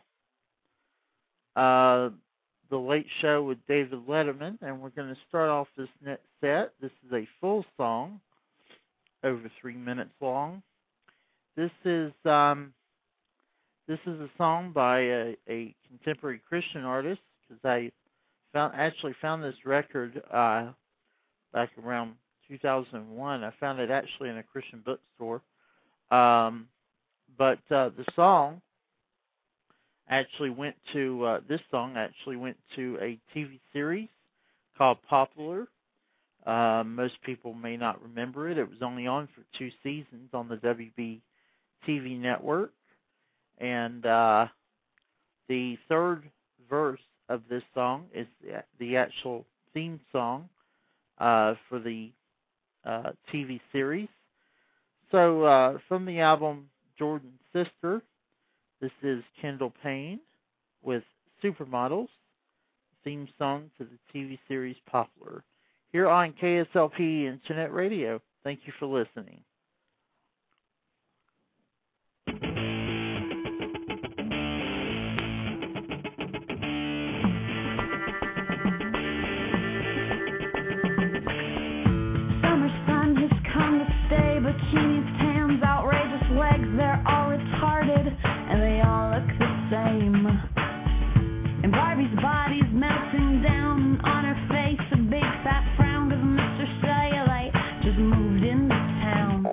uh, The Late Show with David Letterman, and we're going to start off this next set. This is a full song, over three minutes long. This is um, this is a song by a, a contemporary Christian artist, because I Found, actually found this record uh, back around two thousand one. I found it actually in a Christian bookstore. Um, but uh, the song actually went to, uh, this song actually went to a T V series called Popular. Uh, most people may not remember it. It was only on for two seasons on the W B T V network. And uh, the third verse of this song is the, the actual theme song uh, for the uh, T V series. So uh, from the album Jordan's Sister, this is Kendall Payne with Supermodels, theme song to the T V series Popular. here on K S L P Internet Radio. Thank you for listening. Summer sun has come to stay. Bikinis, tans, outrageous legs, they're all retarded, and they all look the same. And Barbie's body's melting down on her face, a big fat frown, cause Mister Cellulite just moved into town.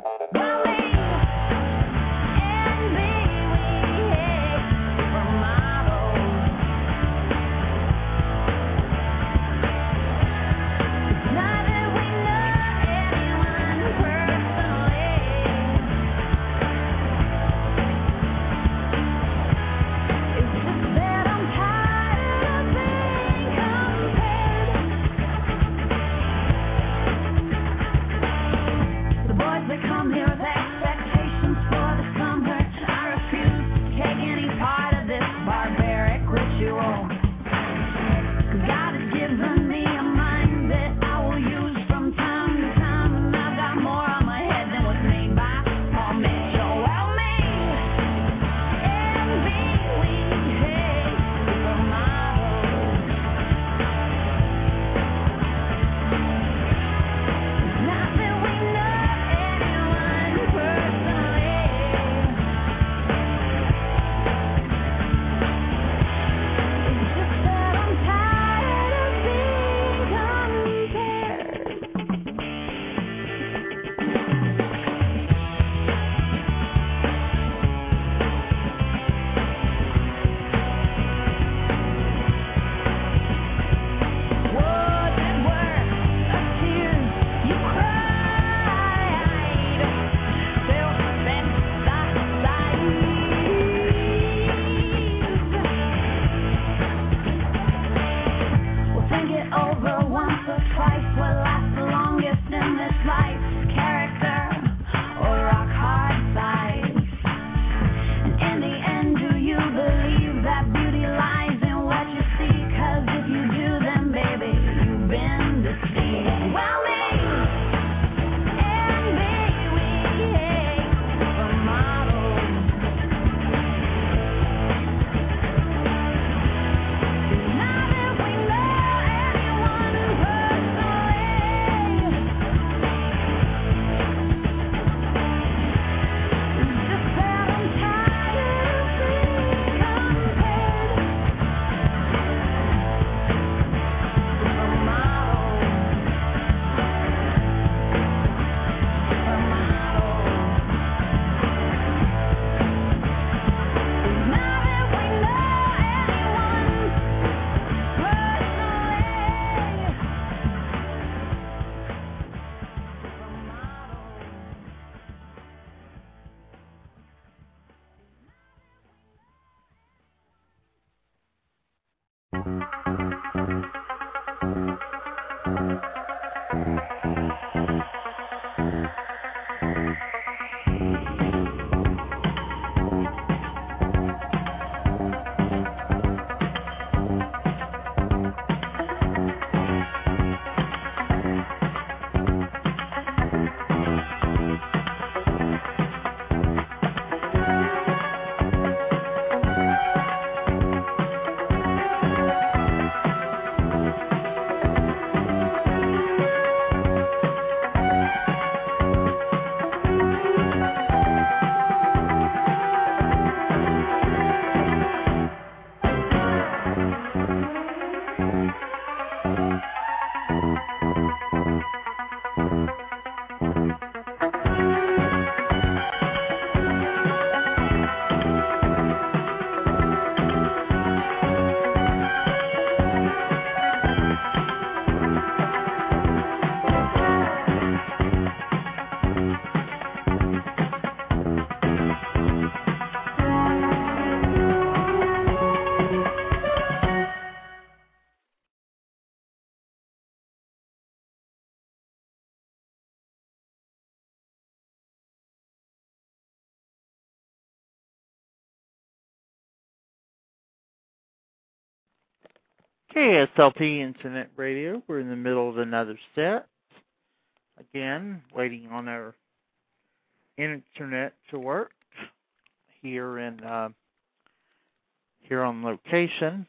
K S L P Internet Radio. We're in the middle of another set. Again, waiting on our internet to work here in uh, here on location.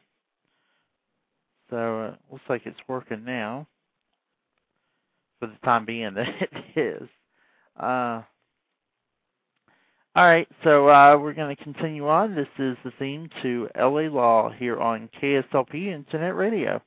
So it uh, looks like it's working now. For the time being, that it is. Uh, all right, so uh, we're going to continue on. This is the theme to L A Law here on K S L P Internet Radio.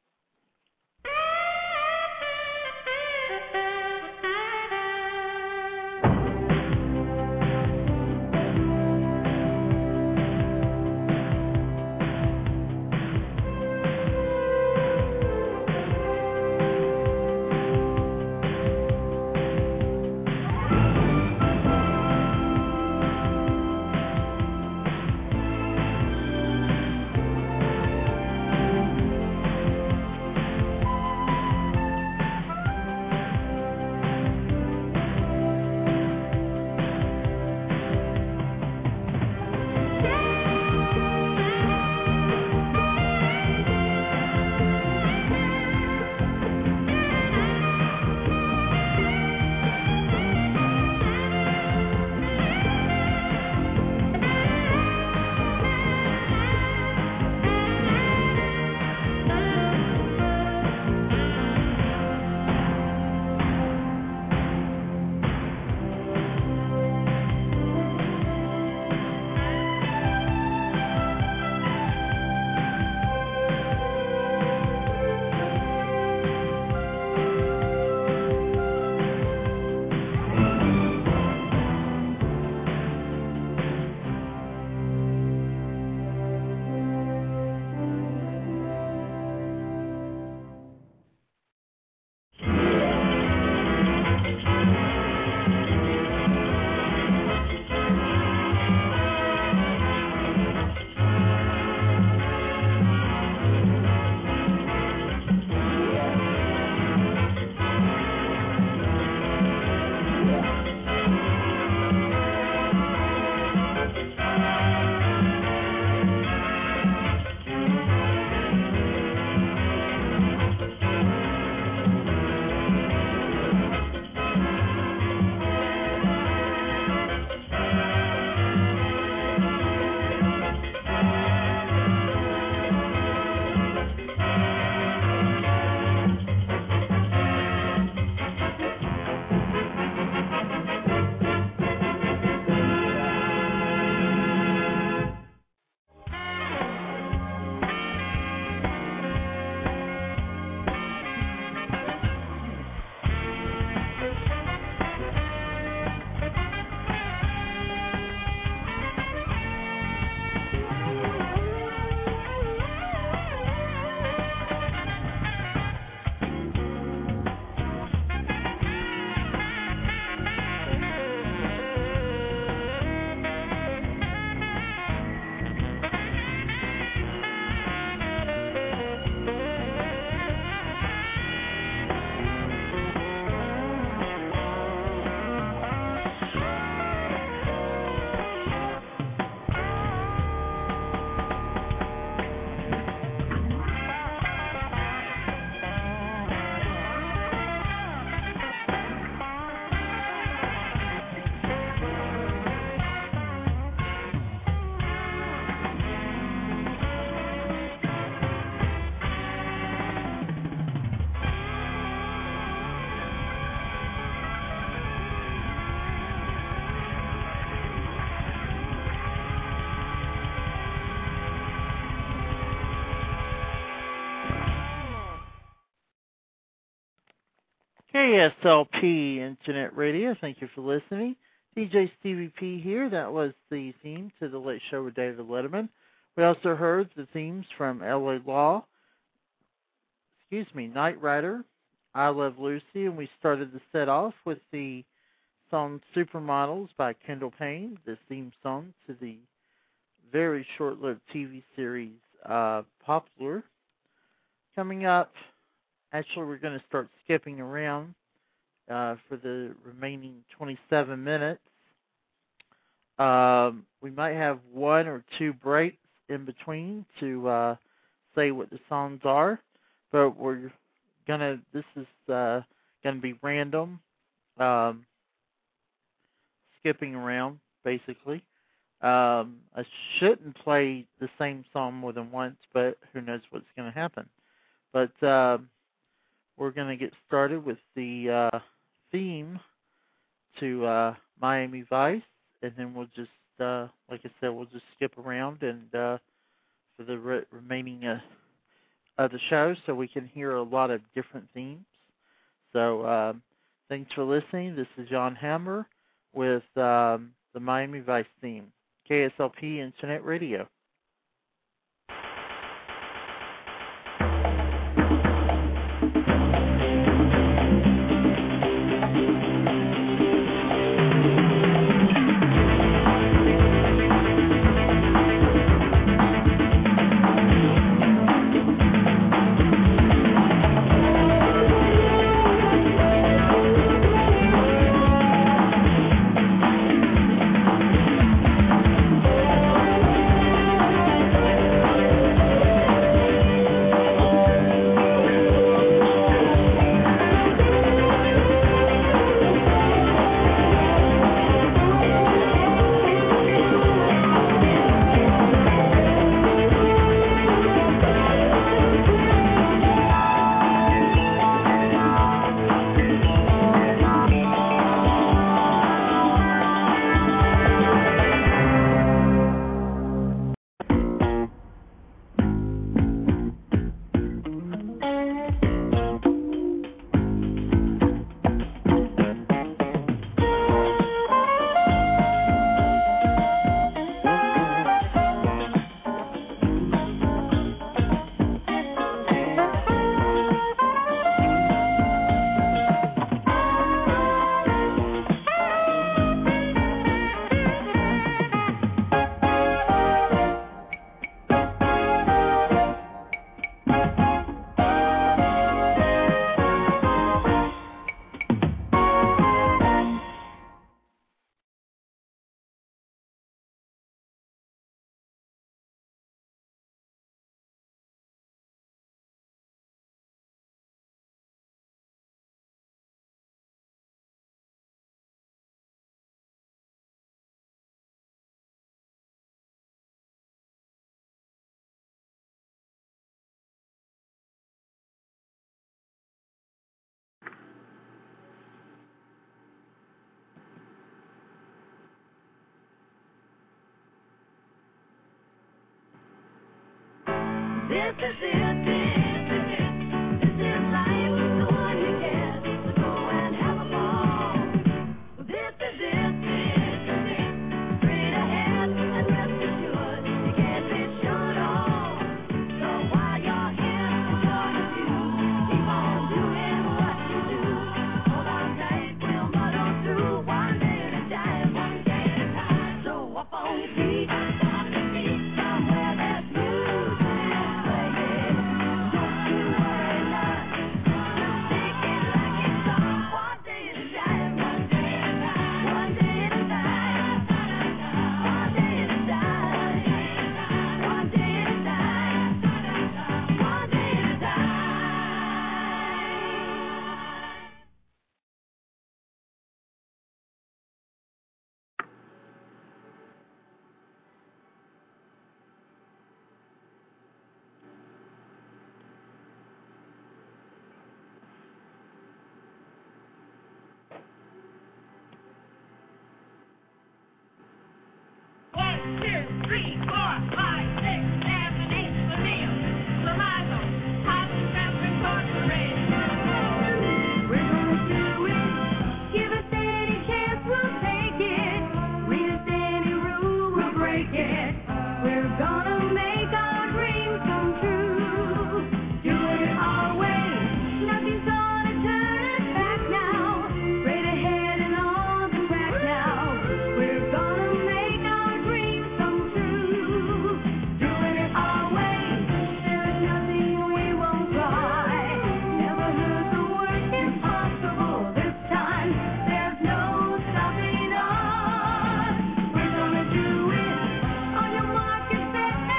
K S L P Internet Radio, thank you for listening. D J Stevie P here. That was the theme to The Late Show with David Letterman. We also heard the themes from L A Law, excuse me, Knight Rider, I Love Lucy, and we started the set off with the song Supermodels by Kendall Payne, the theme song to the very short-lived T V series uh, Popular. Coming up, actually we're going to start skipping around uh, for the remaining twenty-seven minutes. Um, we might have one or two breaks in between to uh, say what the songs are, but we're gonna. This is uh, gonna be random, um, skipping around basically. Um, I shouldn't play the same song more than once, but who knows what's gonna happen. But uh, we're gonna get started with the uh, theme to uh, Miami Vice, and then we'll just, uh, like I said, we'll just skip around and uh, for the re- remaining uh, of the show, so we can hear a lot of different themes. So um, thanks for listening. This is John Hammer with um, the Miami Vice theme, K S L P Internet Radio. This is it, this is it, this is life, the one you get, so go and have a ball. This is it, this is it, straight ahead and rest assured, you can't be sure at all. So while you're here, enjoy the view, keep on doing what you do. Hold on tight, we'll muddle through, one day at a time, one day at a time. So up on your feet, on your feet, somewhere that's smooth. Set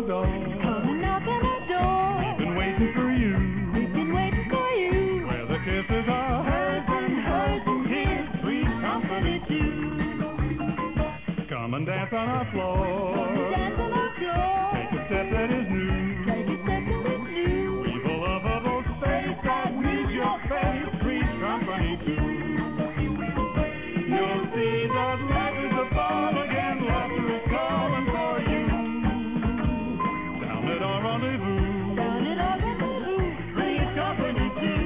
door. Come knock on our door. We've been waiting for you. We've been waiting for you. Where the kisses are hers and hers and his, sweet company too. Come and dance on our floor. Come and dance on our floor. Take a step that is new. Take a step that is new. We've a lovable space that needs your face, sweet company too. You'll see that love is above again, laughter is calling for you. Down at our rendezvous, Down at our rendezvous. sweet company too.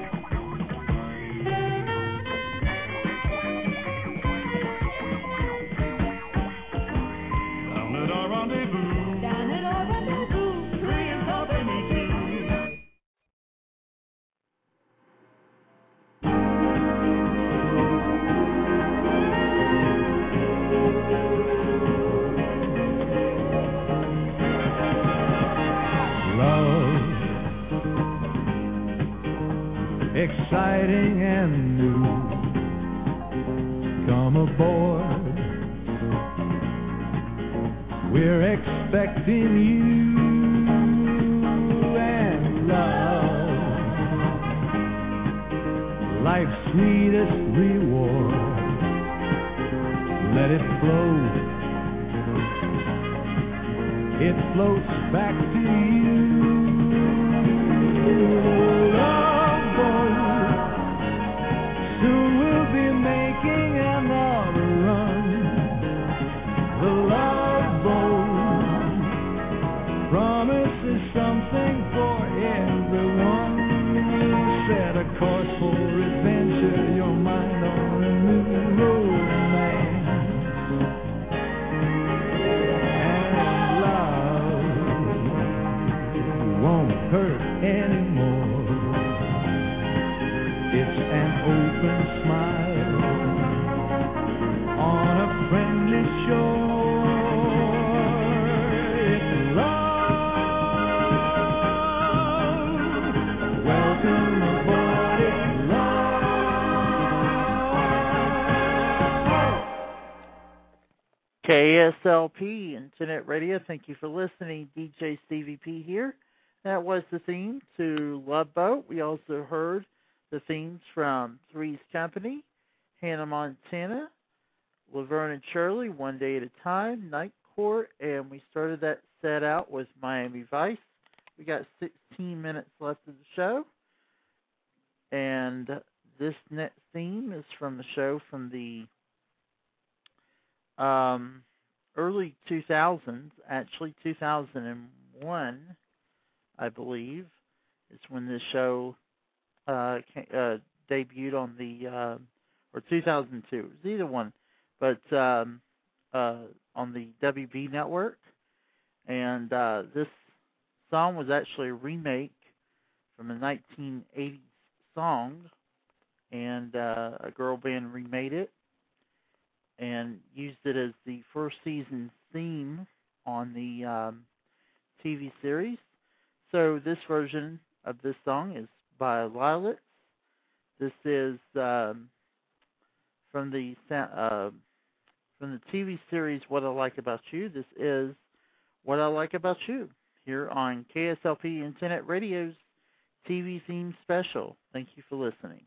Down at our rendezvous, Down at our rendezvous. sweet company too. Love, exciting and new. Come aboard, we're expecting you. And love, life's sweetest reward. Let it flow, it floats back to you. Love boat, soon we'll be making another run. The love boat promises something for everyone. Set a course for adventure, your mind on a new romance. And love won't hurt anymore. It's an open smile on a friendly shore. It's love. Welcome aboard. It's love. K S L P Internet Radio, thank you for listening. D J Stevie P here. That was the theme to Love Boat. We also heard the themes from Three's Company, Hannah Montana, Laverne and Shirley, One Day at a Time, Night Court, and we started that set out with Miami Vice. We got sixteen minutes left of the show, and this next theme is from the show from the um, early two thousands, actually two thousand one, I believe, is when this show uh, came, uh, debuted on the, uh, or two thousand two, it was either one, but um, uh, on the W B network. And uh, this song was actually a remake from a nineteen eighties song, and uh, a girl band remade it and used it as the first season theme on the um, T V series. So this version of this song is by Lilacs. This is um, from the uh, from the T V series What I Like About You. This is What I Like About You here on K S L P Internet Radio's T V theme special. Thank you for listening.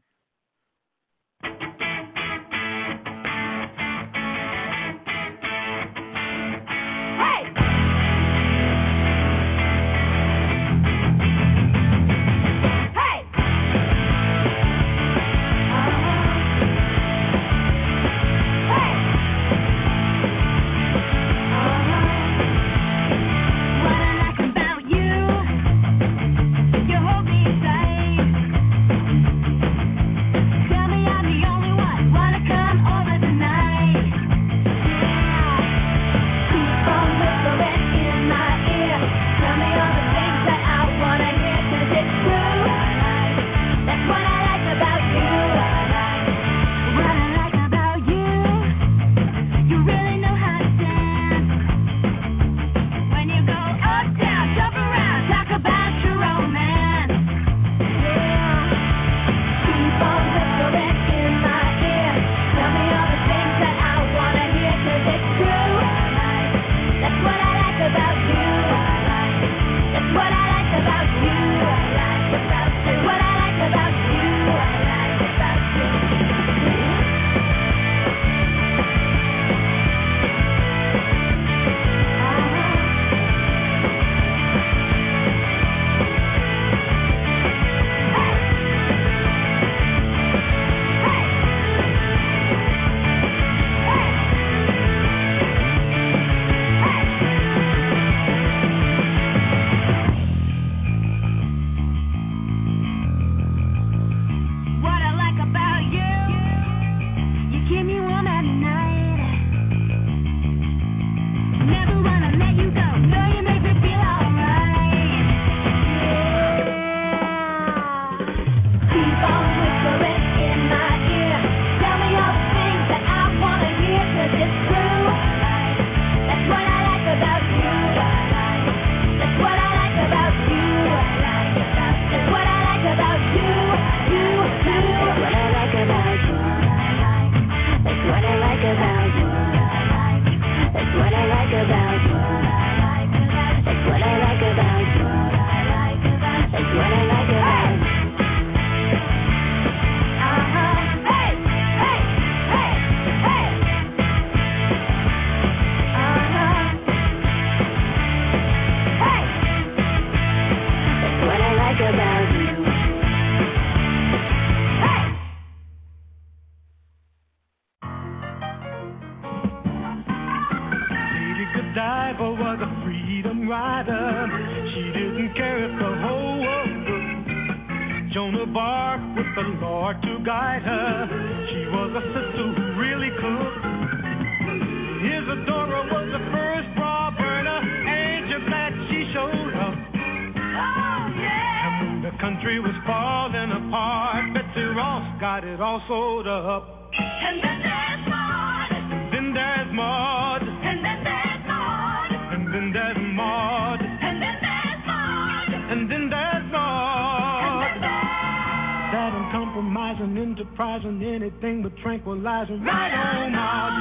Tell me I'm the only one. bark with the Lord to guide her. She was a sister who really cooked. Isadora was the first bra burner, ain't you glad she showed up? Oh, yeah! And when the country was falling apart, Betsy Ross got it all sewed up. And then there's Maud. And then there's Maud. And then there's Maud. And then there's Maud. And then there's Maud. And then there's Maud. That uncompromising, enterprising, anything but tranquilizing. Right on, Maud.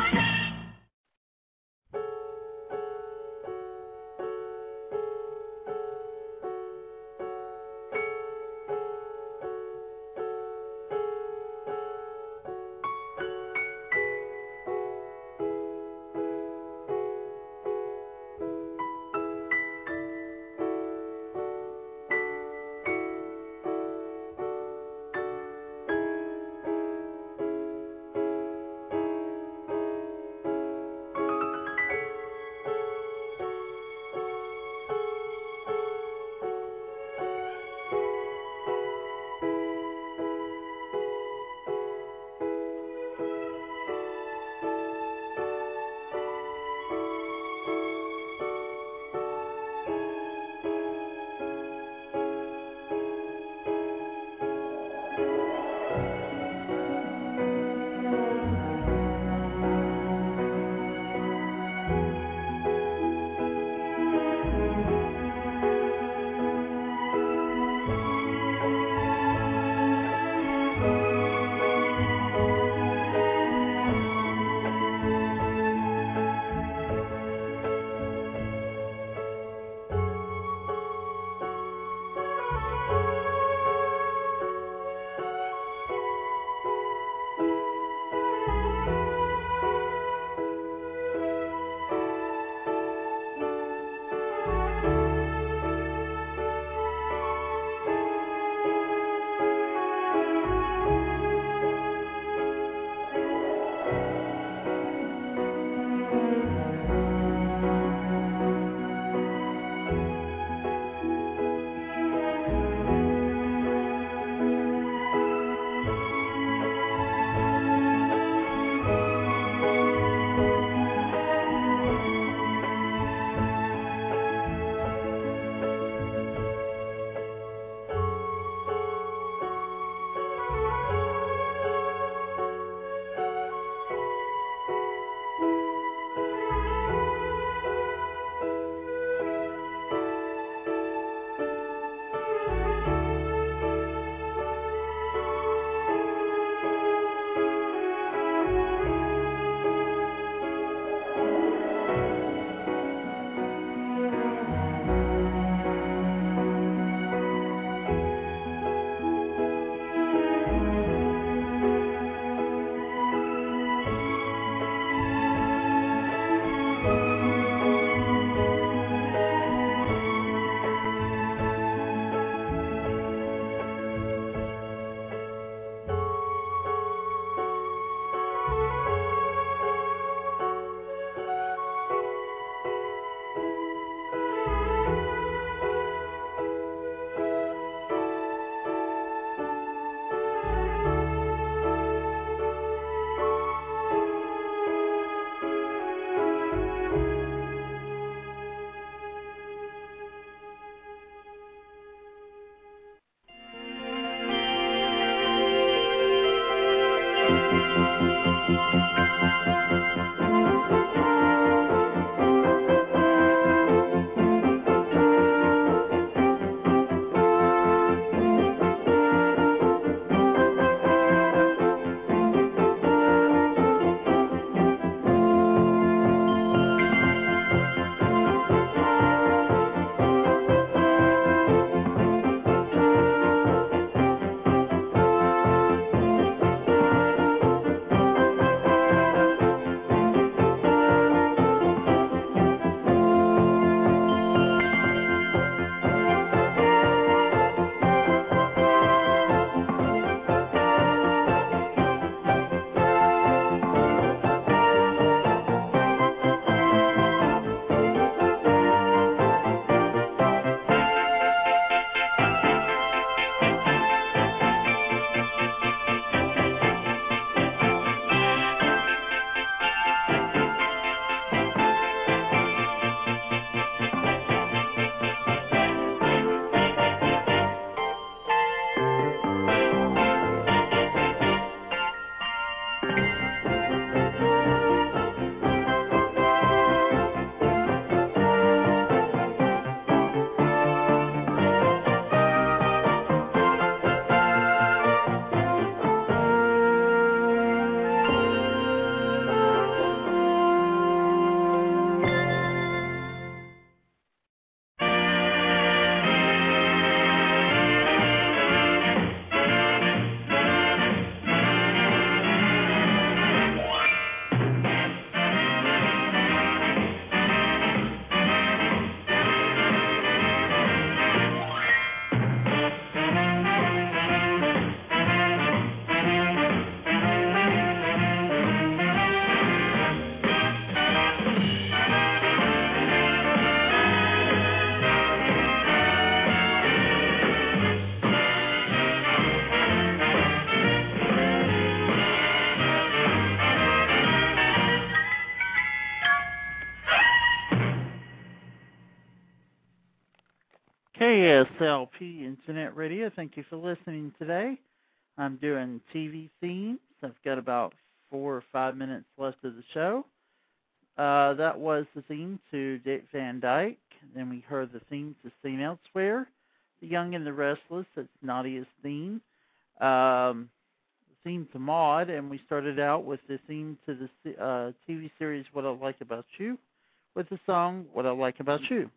S L P Internet Radio. Thank you for listening today. I'm doing T V themes. I've got about four or five minutes left of the show. Uh, that was the theme to Dick Van Dyke. Then we heard the theme to Seen Elsewhere. The Young and the Restless, that's Nadia's theme. Um, the theme to Maude, and we started out with the theme to the uh, T V series What I Like About You, with the song What I Like About You.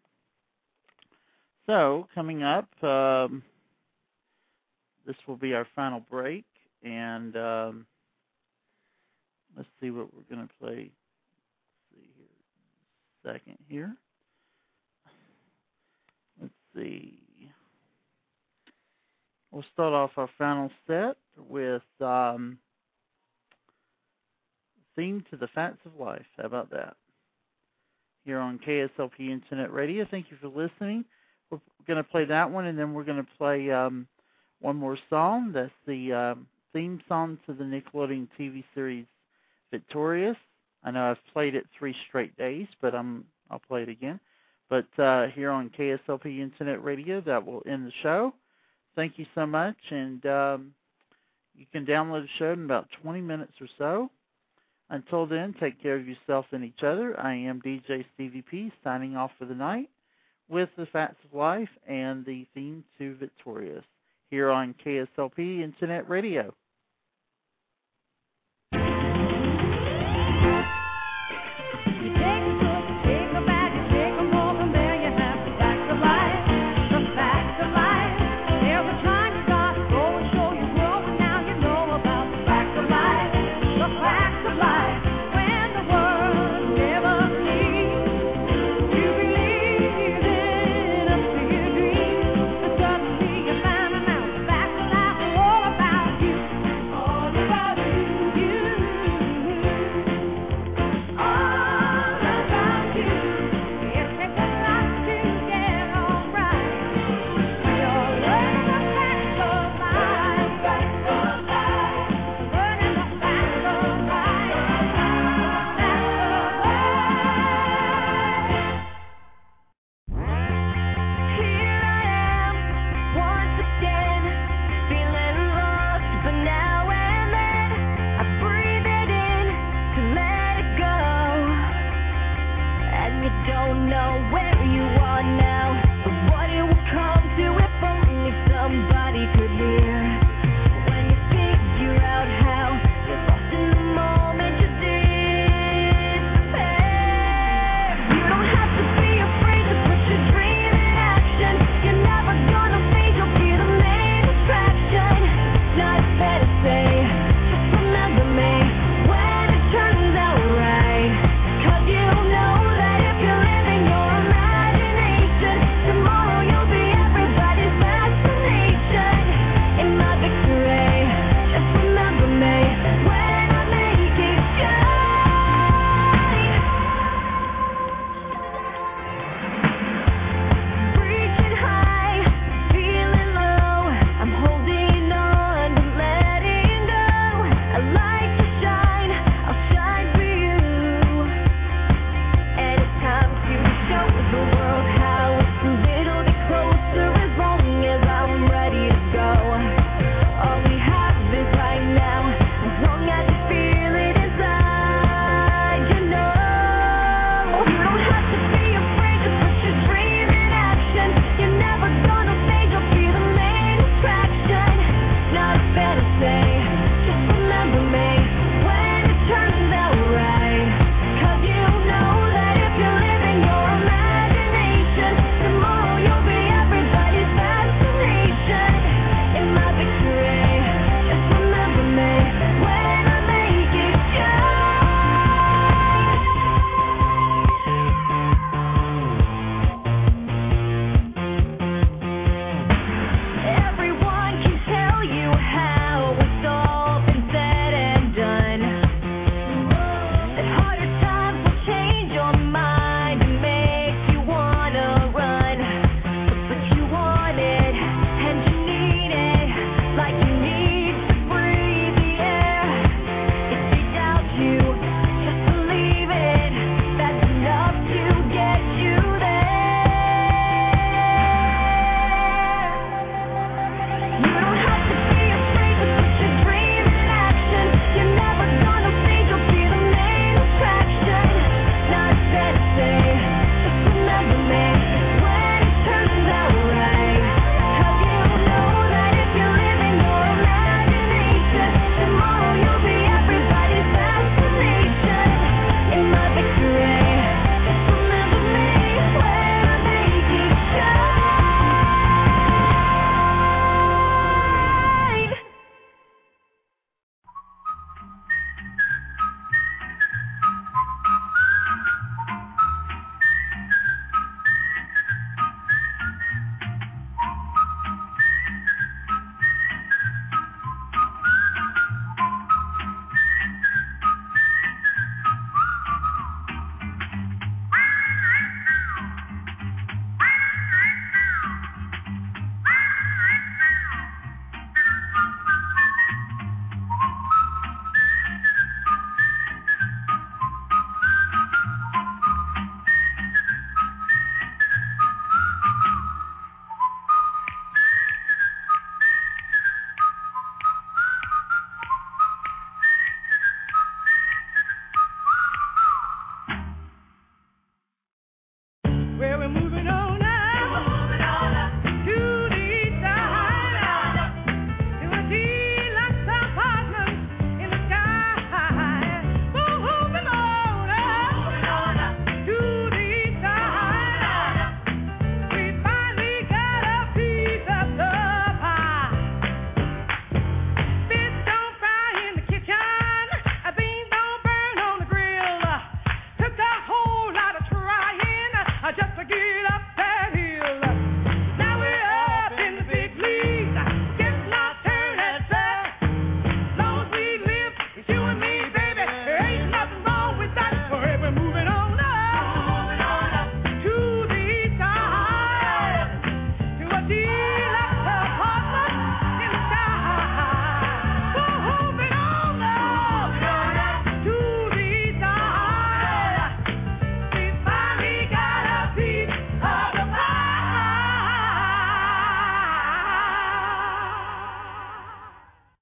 So, coming up, um, this will be our final break, and um, let's see what we're going to play. Let's see here, second here. Let's see. We'll start off our final set with um, theme to the Facts of Life. How about that? Here on K S L P Internet Radio. Thank you for listening. We're going to play that one, and then we're going to play um, one more song. That's the um, theme song to the Nickelodeon T V series Victorious. I know I've played it three straight days, but I'm, I'll play it again. But uh, here on K S L P Internet Radio, that will end the show. Thank you so much, and um, you can download the show in about twenty minutes or so. Until then, take care of yourself and each other. I am D J Stevie P signing off for the night with the Facts of Life and the theme to Victorious here on K S L P Internet Radio.